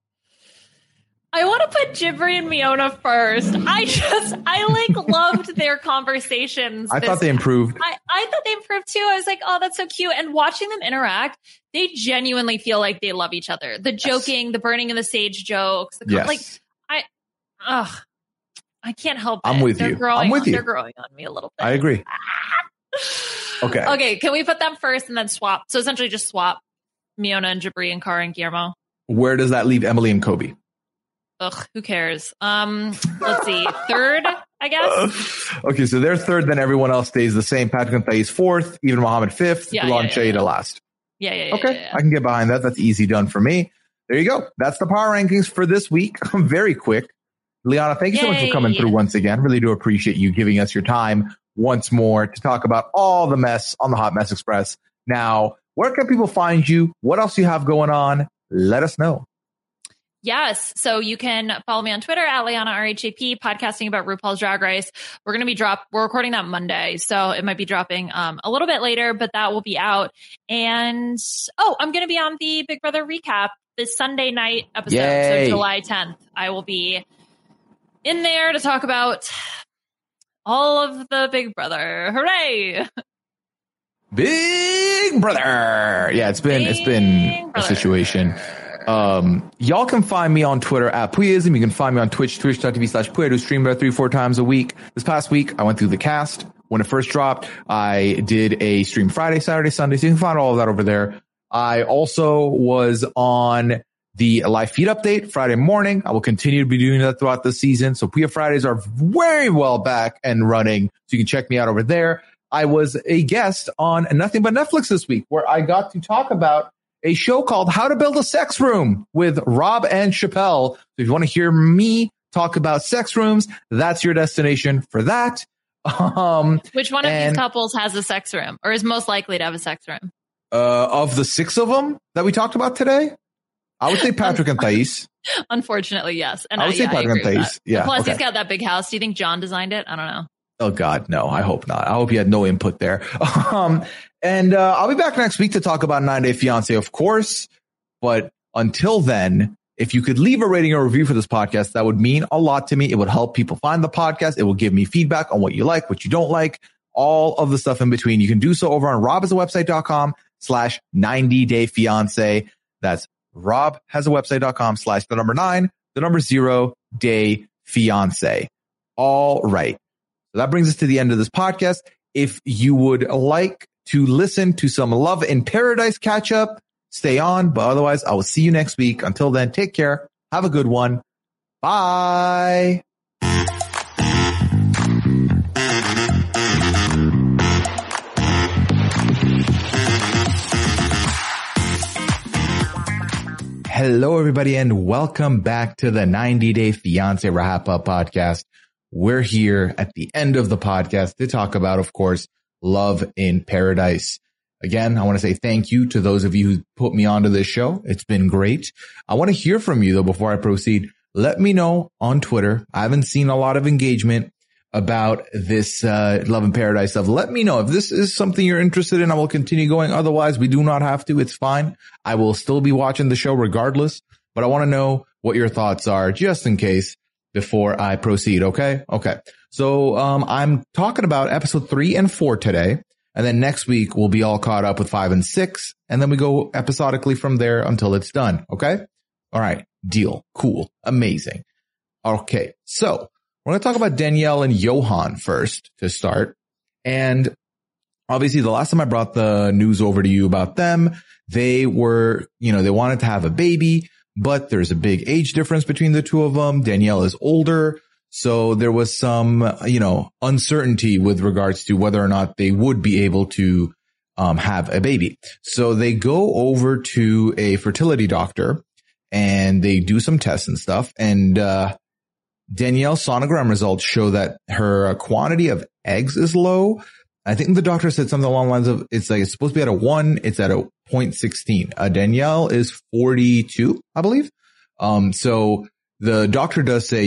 I want to put Jibri and Miona first. I loved their conversations. I thought they improved. I thought they improved too. I was like, oh, that's so cute. And watching them interact, they genuinely feel like they love each other. The joking, the burning of the sage jokes. I can't help it. I'm with you. I'm with you. They're growing on me a little bit. I agree. Okay. Okay. Can we put them first and then swap? So essentially just swap Miona and Jibri and Kara and Guillermo. Where does that leave Emily and Kobe? Ugh, who cares? Let's see. 3rd, I guess. Okay, so they're 3rd, then everyone else stays the same. Patrick and Thais 4th, Even Mohammed 5th, Bilal and Shaeeda last. Yeah. Okay, I can get behind that. That's easy done for me. There you go. That's the power rankings for this week. Very quick. Liana, thank you so much for coming through once again. Really do appreciate you giving us your time once more to talk about all the mess on the Hot Mess Express. Now, where can people find you? What else you have going on? Let us know. Yes. So you can follow me on Twitter at Liana RHAP, podcasting about RuPaul's Drag Race. We're recording that Monday. So it might be dropping a little bit later, but that will be out. And I'm going to be on the Big Brother recap this Sunday night episode. Yay. So July 10th, I will be in there to talk about all of the Big Brother. Hooray. Big Brother. Yeah, it's been a situation. Y'all can find me on Twitter at Puism. You can find me on Twitch, twitch.tv/Puy. I do stream about 3-4 times a week. This past week, I went through the cast. When it first dropped, I did a stream Friday, Saturday, Sunday. So you can find all of that over there. I also was on the live feed update Friday morning. I will continue to be doing that throughout the season. So Puya Fridays are very well back and running. So you can check me out over there. I was a guest on Nothing But Netflix this week, where I got to talk about a show called How to Build a Sex Room with Rob and Chappelle. So if you want to hear me talk about sex rooms, that's your destination for that. Which one of these couples has a sex room or is most likely to have a sex room? Of the 6 of them that we talked about today, I would say Patrick and Thais. Unfortunately, yes. And I would say Patrick and Thais. Yeah. Plus, he's got that big house. Do you think John designed it? I don't know. Oh, God, no. I hope not. I hope he had no input there. And I'll be back next week to talk about 9 Day Fiancé, of course. But until then, if you could leave a rating or review for this podcast, that would mean a lot to me. It would help people find the podcast. It will give me feedback on what you like, what you don't like, all of the stuff in between. You can do so over on robhasawebsite.com/90dayfiancé. That's robhasawebsite.com/9, 0 All right. So that brings us to the end of this podcast. If you would like to listen to some Love in Paradise catch up, stay on. But otherwise, I will see you next week. Until then, take care. Have a good one. Bye. Hello, everybody, and welcome back to the 90 Day Fiancé Wrap Up podcast. We're here at the end of the podcast to talk about, of course, Love in Paradise. Again, I want to say thank you to those of you who put me onto this show. It's been great. I want to hear from you though before I proceed. Let me know on Twitter. I haven't seen a lot of engagement about this Love in Paradise stuff. Let me know if this is something you're interested in. I will continue going. Otherwise, we do not have to. It's fine. I will still be watching the show regardless, but I want to know what your thoughts are just in case before I proceed. Okay. So, I'm talking about episode 3 and 4 today. And then next week we'll be all caught up with 5 and 6. And then we go episodically from there until it's done. Okay. All right. Deal. Cool. Amazing. Okay. So we're going to talk about Danielle and Johan first to start. And obviously the last time I brought the news over to you about them, they were, they wanted to have a baby, but there's a big age difference between the two of them. Danielle is older. So there was some, uncertainty with regards to whether or not they would be able to have a baby. So they go over to a fertility doctor and they do some tests and stuff. And Danielle's sonogram results show that her quantity of eggs is low. I think the doctor said something along the lines of it's supposed to be at a 1. It's at a 0.16. Danielle is 42, I believe. So the doctor does say,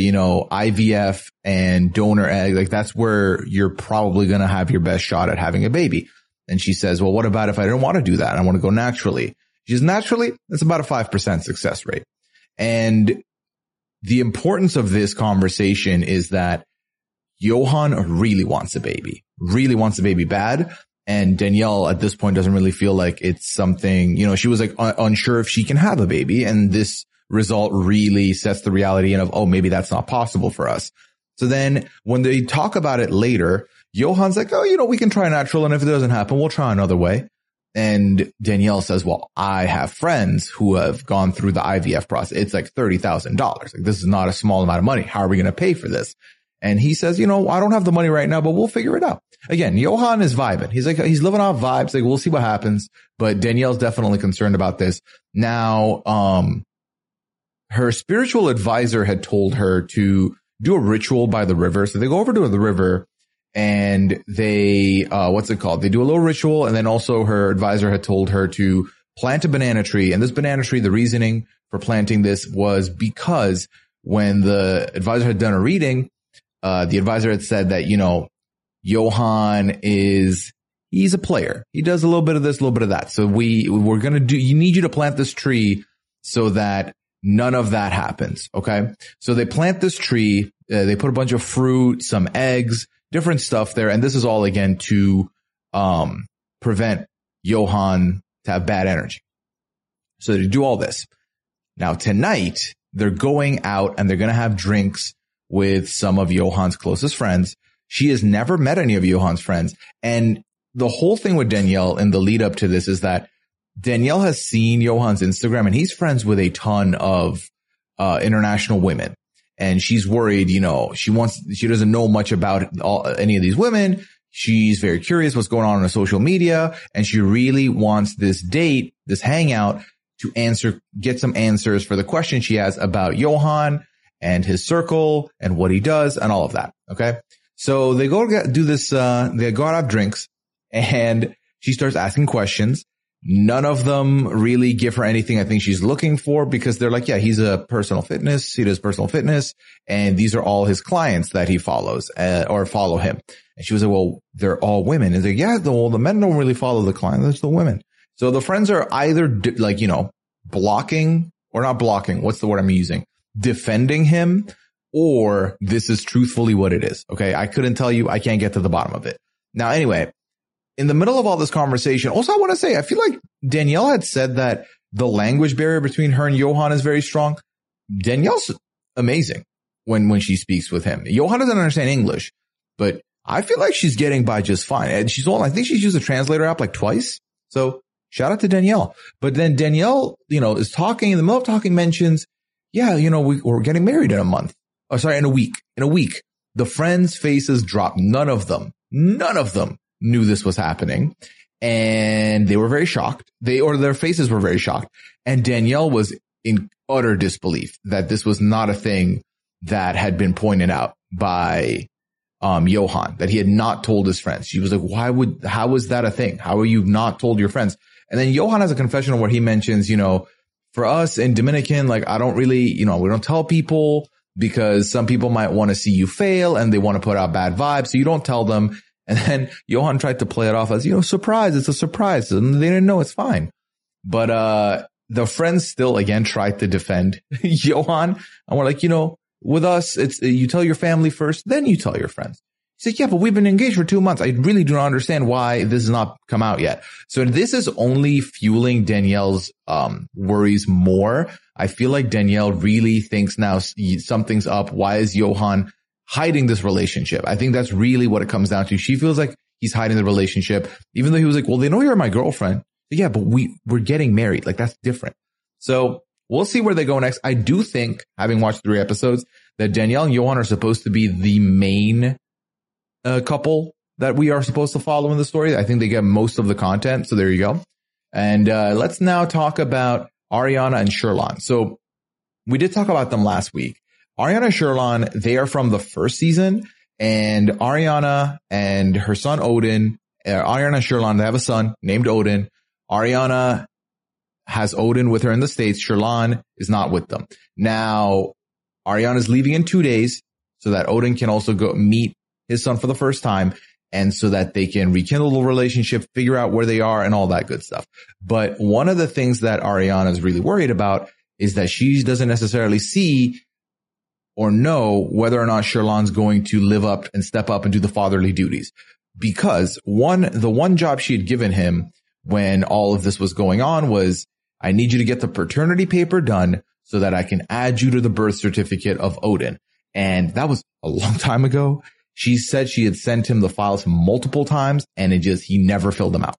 IVF and donor egg, that's where you're probably going to have your best shot at having a baby. And she says, well, what about if I don't want to do that? I want to go naturally. She says, naturally, it's about a 5% success rate. And the importance of this conversation is that Johan really wants a baby bad. And Danielle at this point doesn't really feel like it's something, she was unsure if she can have a baby. And this result really sets the reality in of, oh, maybe that's not possible for us. So then when they talk about it later, Johan's like, oh, we can try natural. And if it doesn't happen, we'll try another way. And Danielle says, well, I have friends who have gone through the IVF process. It's like $30,000. This is not a small amount of money. How are we going to pay for this? And he says, I don't have the money right now, but we'll figure it out. Again, Johan is vibing. He's living off vibes. We'll see what happens. But Danielle's definitely concerned about this. Now, her spiritual advisor had told her to do a ritual by the river. So they go over to the river and they, they do a little ritual. And then also her advisor had told her to plant a banana tree. And this banana tree, the reasoning for planting this was because when the advisor had done a reading, the advisor had said that, Johan he's a player. He does a little bit of this, a little bit of that. So we're going to you need you to plant this tree so that none of that happens. Okay. So they plant this tree. They put a bunch of fruit, some eggs, different stuff there. And this is all again to, prevent Johan to have bad energy. So they do all this. Now tonight they're going out and they're going to have drinks with some of Johan's closest friends. She has never met any of Johan's friends. And the whole thing with Danielle in the lead up to this is that Danielle has seen Johan's Instagram and he's friends with a ton of international women. And she's worried, she doesn't know much about any of these women. She's very curious what's going on her social media. And she really wants this date, this hangout to get some answers for the question she has about Johan and his circle and what he does and all of that. Okay. So they go do this, they go out have drinks and she starts asking questions. None of them really give her anything I think she's looking for because they're like, yeah, he's a personal fitness. He does personal fitness. And these are all his clients that he follows or follow him. And she was like, well, they're all women. And they're like, yeah, the men don't really follow the clients. It's the women. So the friends are either blocking or not blocking. What's the word I'm using? Defending him, or this is truthfully what it is. Okay. I couldn't tell you. I can't get to the bottom of it. Now, anyway, in the middle of all this conversation, also I want to say, I feel like Danielle had said that the language barrier between her and Johan is very strong. Danielle's amazing when she speaks with him. Johan doesn't understand English, but I feel like she's getting by just fine. And I think she's used a translator app like twice. So shout out to Danielle. But then Danielle, is talking in the middle of talking, mentions, yeah, we're getting married in a month. Oh, sorry, in a week. In a week. The friends' faces dropped. None of them knew this was happening. And they were very shocked. Their faces were very shocked. And Danielle was in utter disbelief that this was not a thing that had been pointed out by Johan, that he had not told his friends. She was like, how is that a thing? How are you not told your friends? And then Johan has a confessional where he mentions, for us in Dominican, like, I don't really, we don't tell people because some people might want to see you fail and they want to put out bad vibes. So you don't tell them. And then Johan tried to play it off as, surprise. It's a surprise. And they didn't know, it's fine. But, the friends still again tried to defend Johan. And we're like, with us, it's you tell your family first, then you tell your friends. He's like, yeah, but we've been engaged for 2 months. I really do not understand why this has not come out yet. So this is only fueling Danielle's worries more. I feel like Danielle really thinks now something's up. Why is Johan hiding this relationship? I think that's really what it comes down to. She feels like he's hiding the relationship, even though he was like, well, they know you're my girlfriend. Yeah, but we're getting married. Like, that's different. So we'll see where they go next. I do think, having watched 3 episodes, that Danielle and Johan are supposed to be the main couple that we are supposed to follow in the story. I think they get most of the content. So there you go. And let's now talk about Ariana and Sherlon. So we did talk about them last week. Ariana and Sherlon, they are from the first season. And Ariana and her son Odin, Ariana and Sherlon, they have a son named Odin. Ariana has Odin with her in the States. Sherlon is not with them. Now, Ariana is leaving in 2 days so that Odin can also go meet his son for the first time, and so that they can rekindle the relationship, figure out where they are, and all that good stuff. But one of the things that Ariana is really worried about is that she doesn't necessarily see or know whether or not Sherlon's going to live up and step up and do the fatherly duties. Because the one job she had given him when all of this was going on was, I need you to get the paternity paper done so that I can add you to the birth certificate of Odin. And that was a long time ago. She said she had sent him the files multiple times and he never filled them out.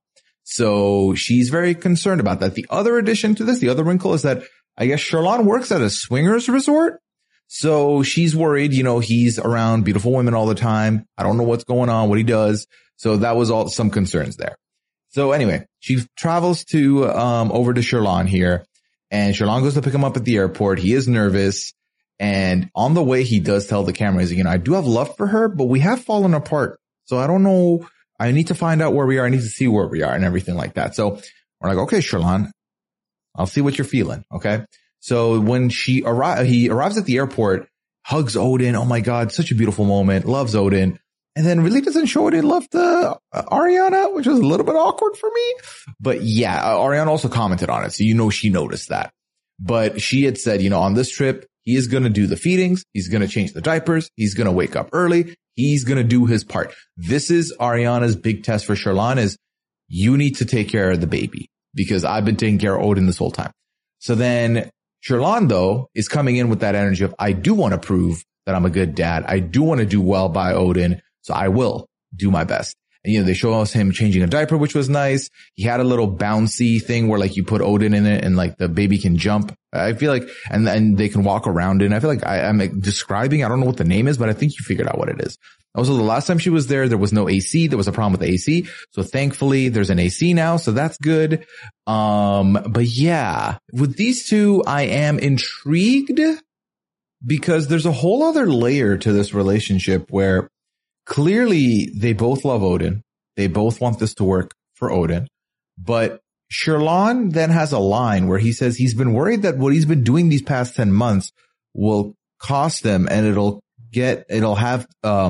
So she's very concerned about that. The other addition to this, the other wrinkle is that I guess Sherlon works at a swingers resort. So she's worried, he's around beautiful women all the time. I don't know what's going on, what he does. So that was all some concerns there. So anyway, she travels to, over to Sherlon here, and Sherlon goes to pick him up at the airport. He is nervous. And on the way, he does tell the camera, he's like, I do have love for her, but we have fallen apart. So I don't know. I need to find out where we are. I need to see where we are and everything like that. So we're like, okay, Sherlon, I'll see what you're feeling. Okay. So when he arrives at the airport, hugs Odin. Oh my God, such a beautiful moment. Loves Odin. And then really doesn't show any love to Ariana, which was a little bit awkward for me. But yeah, Ariana also commented on it. So she noticed that. But she had said, on this trip, he is going to do the feedings. He's going to change the diapers. He's going to wake up early. He's going to do his part. This is Ariana's big test for Sherlon is you need to take care of the baby because I've been taking care of Odin this whole time. So then Sherlon, though, is coming in with that energy of, I do want to prove that I'm a good dad. I do want to do well by Odin. So I will do my best. And, they show us him changing a diaper, which was nice. He had a little bouncy thing where like you put Odin in it and like the baby can jump. I feel like, and they can walk around it. And I feel like I'm describing, I don't know what the name is, but I think you figured out what it is. Also, the last time she was there was no AC. There was a problem with the AC. So thankfully there's an AC now. So that's good. But yeah, with these two, I am intrigued because there's a whole other layer to this relationship where clearly they both love Odin. They both want this to work for Odin. But Sherlon then has a line where he says he's been worried that what he's been doing these past 10 months will cost them and it'll have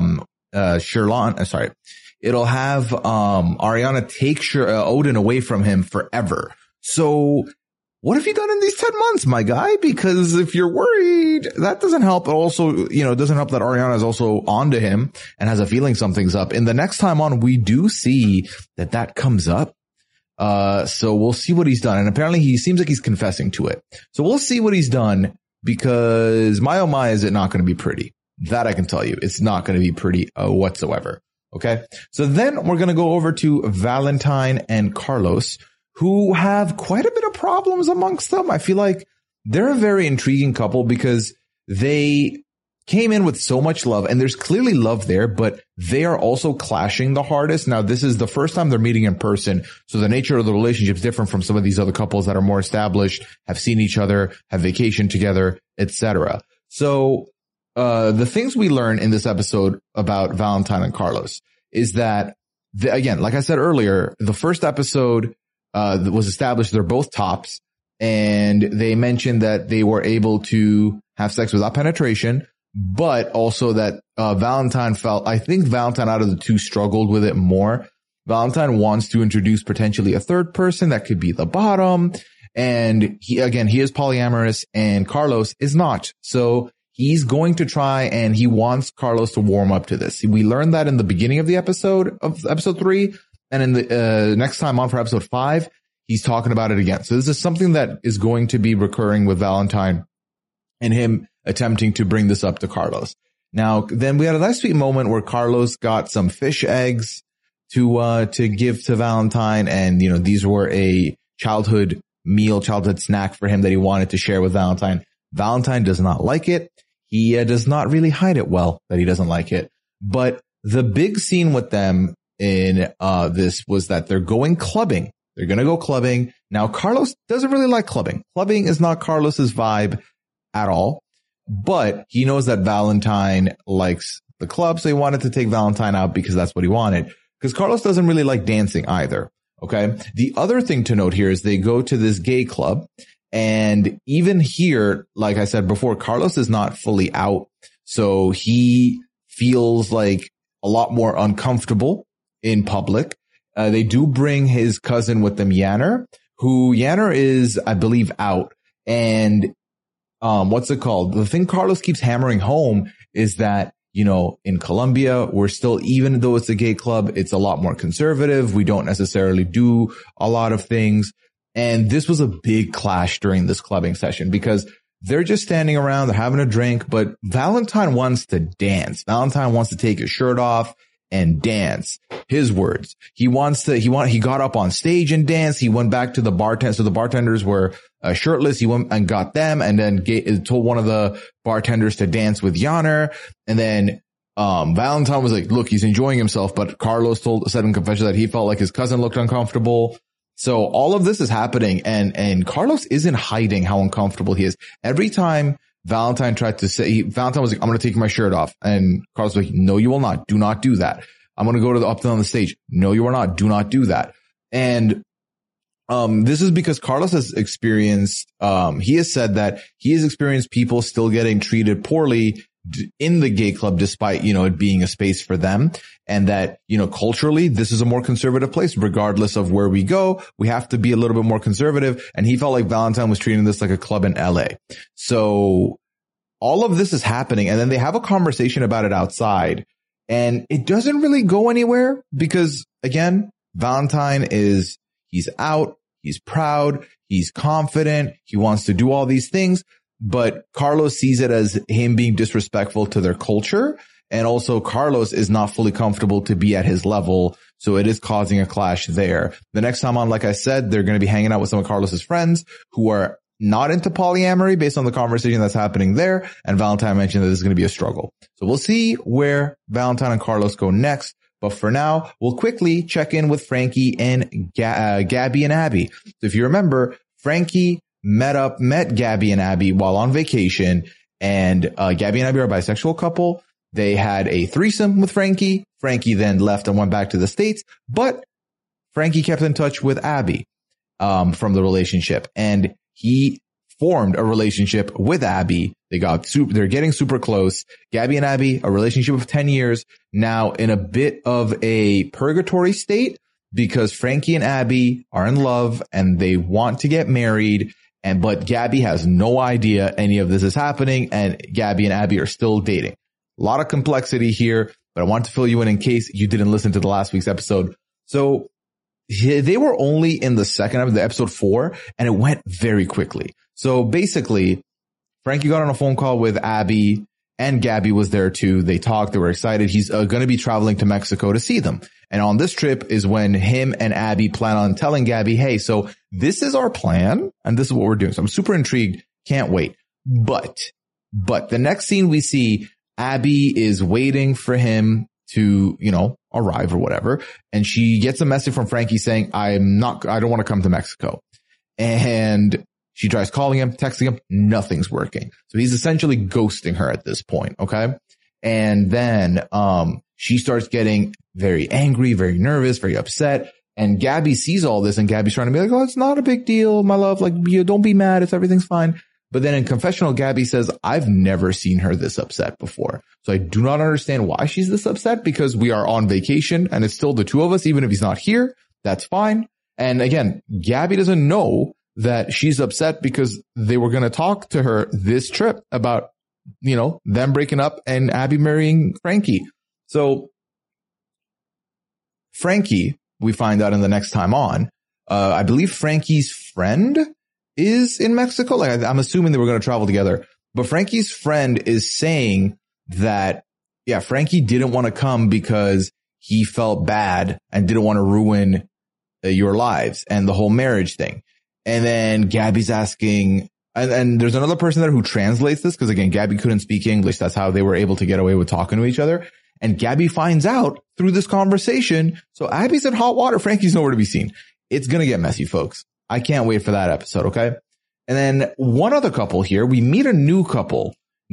Ariana take Odin away from him forever. So what have you done in these 10 months, my guy? Because if you're worried, that doesn't help. Also, it doesn't help that Ariana is also onto him and has a feeling something's up. And the next time on, we do see that comes up. So we'll see what he's done. And apparently he seems like he's confessing to it. So we'll see what he's done because my oh my, is it not going to be pretty? That I can tell you. It's not going to be pretty whatsoever. Okay. So then we're going to go over to Valentine and Carlos, who have quite a bit of problems amongst them. I feel like they're a very intriguing couple because they came in with so much love and there's clearly love there, but they are also clashing the hardest. Now, this is the first time they're meeting in person. So the nature of the relationship is different from some of these other couples that are more established, have seen each other, have vacationed together, etc. So the things we learn in this episode about Valentine and Carlos is that, again, like I said earlier, the first episode was established they're both tops, and they mentioned that they were able to have sex without penetration, but also that Valentine I think Valentine out of the two struggled with it more. Valentine wants to introduce potentially a third person that could be the bottom. And he is polyamorous and Carlos is not. So he's going to try, and he wants Carlos to warm up to this. We learned that in the beginning of episode 3. And in the next time on for episode 5, he's talking about it again. So this is something that is going to be recurring with Valentine and him attempting to bring this up to Carlos. Now, then we had a nice sweet moment where Carlos got some fish eggs to give to Valentine. And, these were a childhood snack for him that he wanted to share with Valentine. Valentine does not like it. He does not really hide it well that he doesn't like it. But the big scene with them in this was that they're going clubbing. They're going to go clubbing. Now, Carlos doesn't really like clubbing. Clubbing is not Carlos's vibe at all. But he knows that Valentine likes the club, so he wanted to take Valentine out because that's what he wanted. Because Carlos doesn't really like dancing either. Okay. The other thing to note here is they go to this gay club. And even here, like I said before, Carlos is not fully out. So he feels like a lot more uncomfortable in public. They do bring his cousin with them, Yanner is, I believe, out. And what's it called? The thing Carlos keeps hammering home is that, in Colombia, we're still, even though it's a gay club, it's a lot more conservative. We don't necessarily do a lot of things. And this was a big clash during this clubbing session because they're just standing around, they're having a drink, but Valentine wants to dance. Valentine wants to take his shirt off and dance. His words. He got up on stage and danced. He went back to the bartender. So the bartenders were shirtless. He went and got them and then told one of the bartenders to dance with Yanner. And then, Valentine was like, look, he's enjoying himself, but Carlos said in confession that he felt like his cousin looked uncomfortable. So all of this is happening and Carlos isn't hiding how uncomfortable he is. Every time Valentine tried to say, Valentine was like, I'm going to take my shirt off. And Carlos was like, no, you will not. Do not do that. I'm going to go up on the stage. No, you are not. Do not do that. And, this is because Carlos has experienced, he has said that he has experienced people still getting treated poorly in the gay club, despite, it being a space for them. And that, culturally, this is a more conservative place. Regardless of where we go, we have to be a little bit more conservative. And he felt like Valentine was treating this like a club in LA. So all of this is happening. And then they have a conversation about it outside and it doesn't really go anywhere because again, Valentine he's out, he's proud, he's confident, he wants to do all these things. But Carlos sees it as him being disrespectful to their culture. And also Carlos is not fully comfortable to be at his level. So it is causing a clash there. The next time on, like I said, they're going to be hanging out with some of Carlos's friends who are not into polyamory based on the conversation that's happening there. And Valentine mentioned that this is going to be a struggle. So we'll see where Valentine and Carlos go next. But for now, we'll quickly check in with Frankie and Gabby and Abby. So if you remember, Frankie met Gabby and Abby while on vacation, and Gabby and Abby are a bisexual couple. They had a threesome with Frankie. Frankie then left and went back to the States, but Frankie kept in touch with Abby from the relationship, and he formed a relationship with Abby. They're getting super close. Gabby and Abby, a relationship of 10 years, now in a bit of a purgatory state because Frankie and Abby are in love and they want to get married. But Gabby has no idea any of this is happening, and Gabby and Abby are still dating. A lot of complexity here, but I want to fill you in case you didn't listen to the last week's episode. So they were only in the second of the episode 4, and it went very quickly. So basically, Frankie got on a phone call with Abby, and Gabby was there too. They talked. They were excited. He's going to be traveling to Mexico to see them. And on this trip is when him and Abby plan on telling Gabby, hey, so this is our plan and this is what we're doing. So I'm super intrigued. Can't wait. But the next scene we see, Abby is waiting for him to, arrive or whatever. And she gets a message from Frankie saying, I don't want to come to Mexico. And She tries calling him, texting him, nothing's working. So he's essentially ghosting her at this point. Okay. And then, she starts getting very angry, very nervous, very upset. And Gabby sees all this, and Gabby's trying to be like, oh, it's not a big deal, my love. Like, you don't be mad. Everything's fine. But then in confessional, Gabby says, I've never seen her this upset before. So I do not understand why she's this upset, because we are on vacation and it's still the two of us. Even if he's not here, that's fine. And again, Gabby doesn't know that she's upset because they were going to talk to her this trip about, them breaking up and Abby marrying Frankie. So Frankie, we find out in the next time on, I believe Frankie's friend is in Mexico. Like, I'm assuming they were going to travel together, but Frankie's friend is saying that, yeah, Frankie didn't want to come because he felt bad and didn't want to ruin your lives and the whole marriage thing. And then Gabby's asking, and there's another person there who translates this, because again, Gabby couldn't speak English. That's how they were able to get away with talking to each other. And Gabby finds out through this conversation. So Abby's in hot water. Frankie's nowhere to be seen. It's going to get messy, folks. I can't wait for that episode. Okay. And then one other couple here, we meet a new couple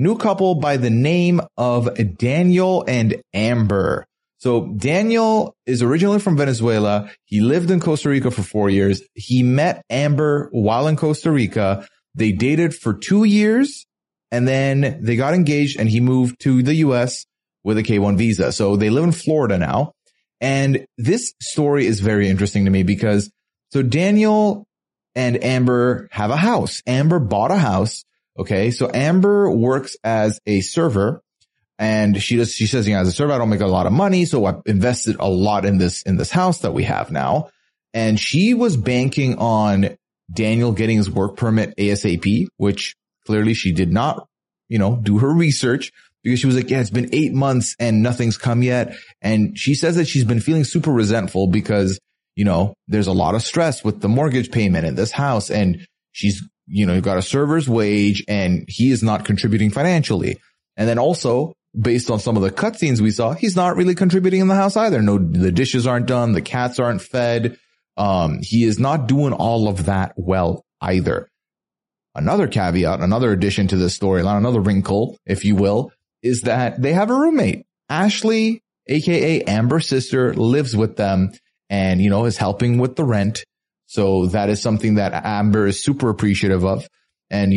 by the name of Daniel and Amber. So Daniel is originally from Venezuela. He lived in Costa Rica for 4 years. He met Amber while in Costa Rica. They dated for 2 years, and then they got engaged, and he moved to the US with a K-1 visa. So they live in Florida now. And this story is very interesting to me because, so Daniel and Amber have a house. Amber bought a house. Okay. So Amber works as a server, and she says, as a server, I don't make a lot of money. So I invested a lot in this house that we have now. And she was banking on Daniel getting his work permit ASAP, which clearly she did not, do her research, because she was like, yeah, it's been 8 months and nothing's come yet. And she says that she's been feeling super resentful because, there's a lot of stress with the mortgage payment in this house. And she's, got a server's wage and he is not contributing financially. And then also, based on some of the cutscenes we saw, he's not really contributing in the house either. No, the dishes aren't done. The cats aren't fed. He is not doing all of that well either. Another caveat, another addition to this storyline, another wrinkle, if you will, is that they have a roommate. Ashley, aka Amber's sister, lives with them and, is helping with the rent. So that is something that Amber is super appreciative of. And,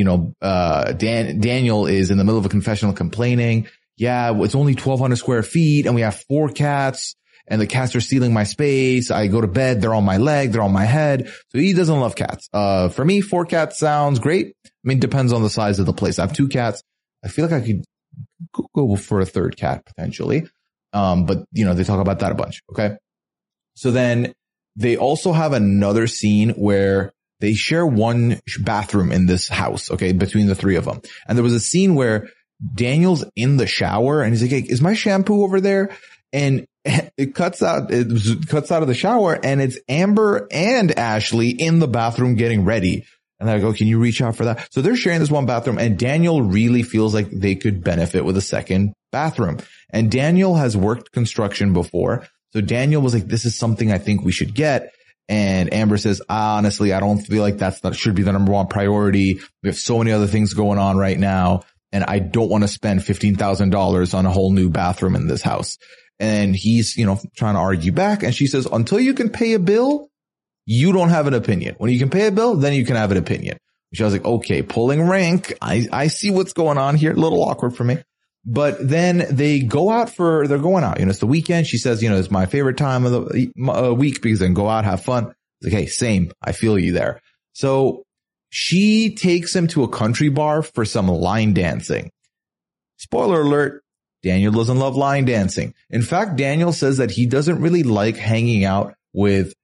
Daniel is in the middle of a confessional complaining. Yeah, it's only 1,200 square feet and we have 4 cats and the cats are stealing my space. I go to bed. They're on my leg. They're on my head. So he doesn't love cats. For me, 4 cats sounds great. I mean, depends on the size of the place. I have 2 cats. I feel like I could go for a 3rd cat potentially. But they talk about that a bunch. Okay. So then they also have another scene where they share one bathroom in this house. Okay. Between the 3 of them. And there was a scene where Daniel's in the shower and he's like, hey, is my shampoo over there? And it cuts out of the shower and it's Amber and Ashley in the bathroom getting ready. And I go, can you reach out for that? So they're sharing this one bathroom and Daniel really feels like they could benefit with a second bathroom. And Daniel has worked construction before. So Daniel was like, this is something I think we should get. And Amber says, honestly, I don't feel like that should be the number one priority. We have so many other things going on right now. And I don't want to spend $15,000 on a whole new bathroom in this house. And he's, trying to argue back. And she says, until you can pay a bill, you don't have an opinion. When you can pay a bill, then you can have an opinion. Which I was like, okay, pulling rank. I see what's going on here. A little awkward for me. But then they're going out. It's the weekend. She says, it's my favorite time of the week because I can go out, have fun. It's like, hey, same. I feel you there. So she takes him to a country bar for some line dancing. Spoiler alert. Daniel doesn't love line dancing. In fact, Daniel says that he doesn't really like hanging out with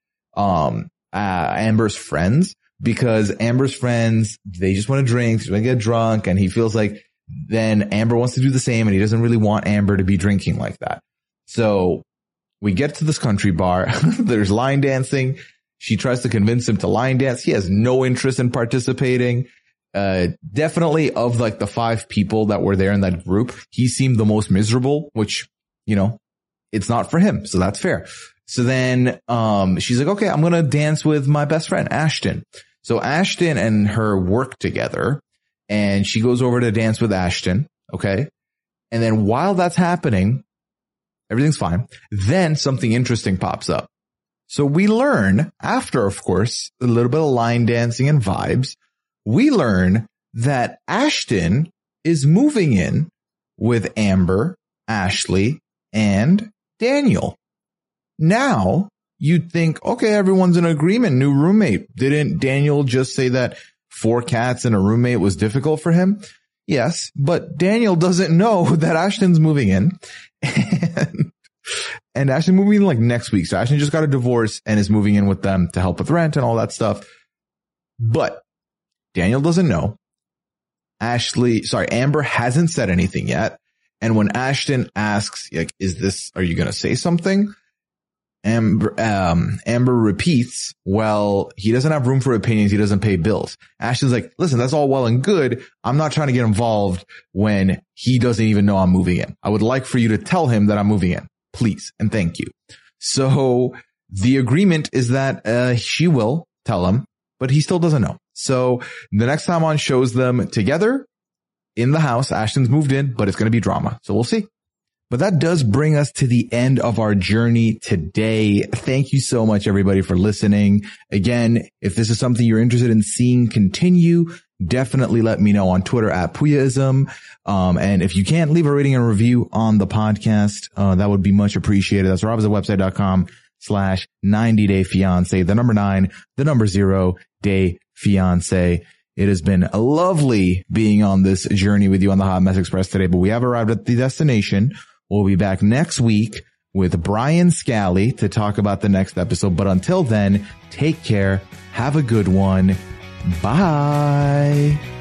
Amber's friends because Amber's friends, they just want to drink, they want to get drunk, and he feels like then Amber wants to do the same and he doesn't really want Amber to be drinking like that. So we get to this country bar. There's line dancing. She tries to convince him to line dance. He has no interest in participating. Definitely of like the 5 people that were there in that group, he seemed the most miserable, which, it's not for him. So that's fair. So then, she's like, okay, I'm going to dance with my best friend, Ashton. So Ashton and her work together, and she goes over to dance with Ashton. Okay. And then while that's happening, everything's fine. Then something interesting pops up. So we learn, after, of course, a little bit of line dancing and vibes, we learn that Ashton is moving in with Amber, Ashley, and Daniel. Now, you'd think, okay, everyone's in agreement, new roommate. Didn't Daniel just say that 4 cats and a roommate was difficult for him? Yes, but Daniel doesn't know that Ashton's moving in. And Ashton moving in like next week. So Ashton just got a divorce and is moving in with them to help with rent and all that stuff. But Daniel doesn't know. Amber hasn't said anything yet. And when Ashton asks, like, are you going to say something? Amber repeats, well, he doesn't have room for opinions. He doesn't pay bills. Ashton's like, listen, that's all well and good. I'm not trying to get involved when he doesn't even know I'm moving in. I would like for you to tell him that I'm moving in, please. And thank you. So the agreement is that, she will tell him, but he still doesn't know. So the next time on shows them together in the house. Ashton's moved in, but it's going to be drama. So we'll see. But that does bring us to the end of our journey today. Thank you so much, everybody, for listening. Again, if this is something you're interested in seeing continue, definitely let me know on Twitter at Puyaism. And if you can't, leave a rating and review on the podcast. That would be much appreciated. That's robhasawebsite.com/90dayfiance, the number 9, the number 0, day fiance. It has been lovely being on this journey with you on the Hot Mess Express today, but we have arrived at the destination. We'll be back next week with Brian Scally to talk about the next episode. But until then, take care. Have a good one. Bye.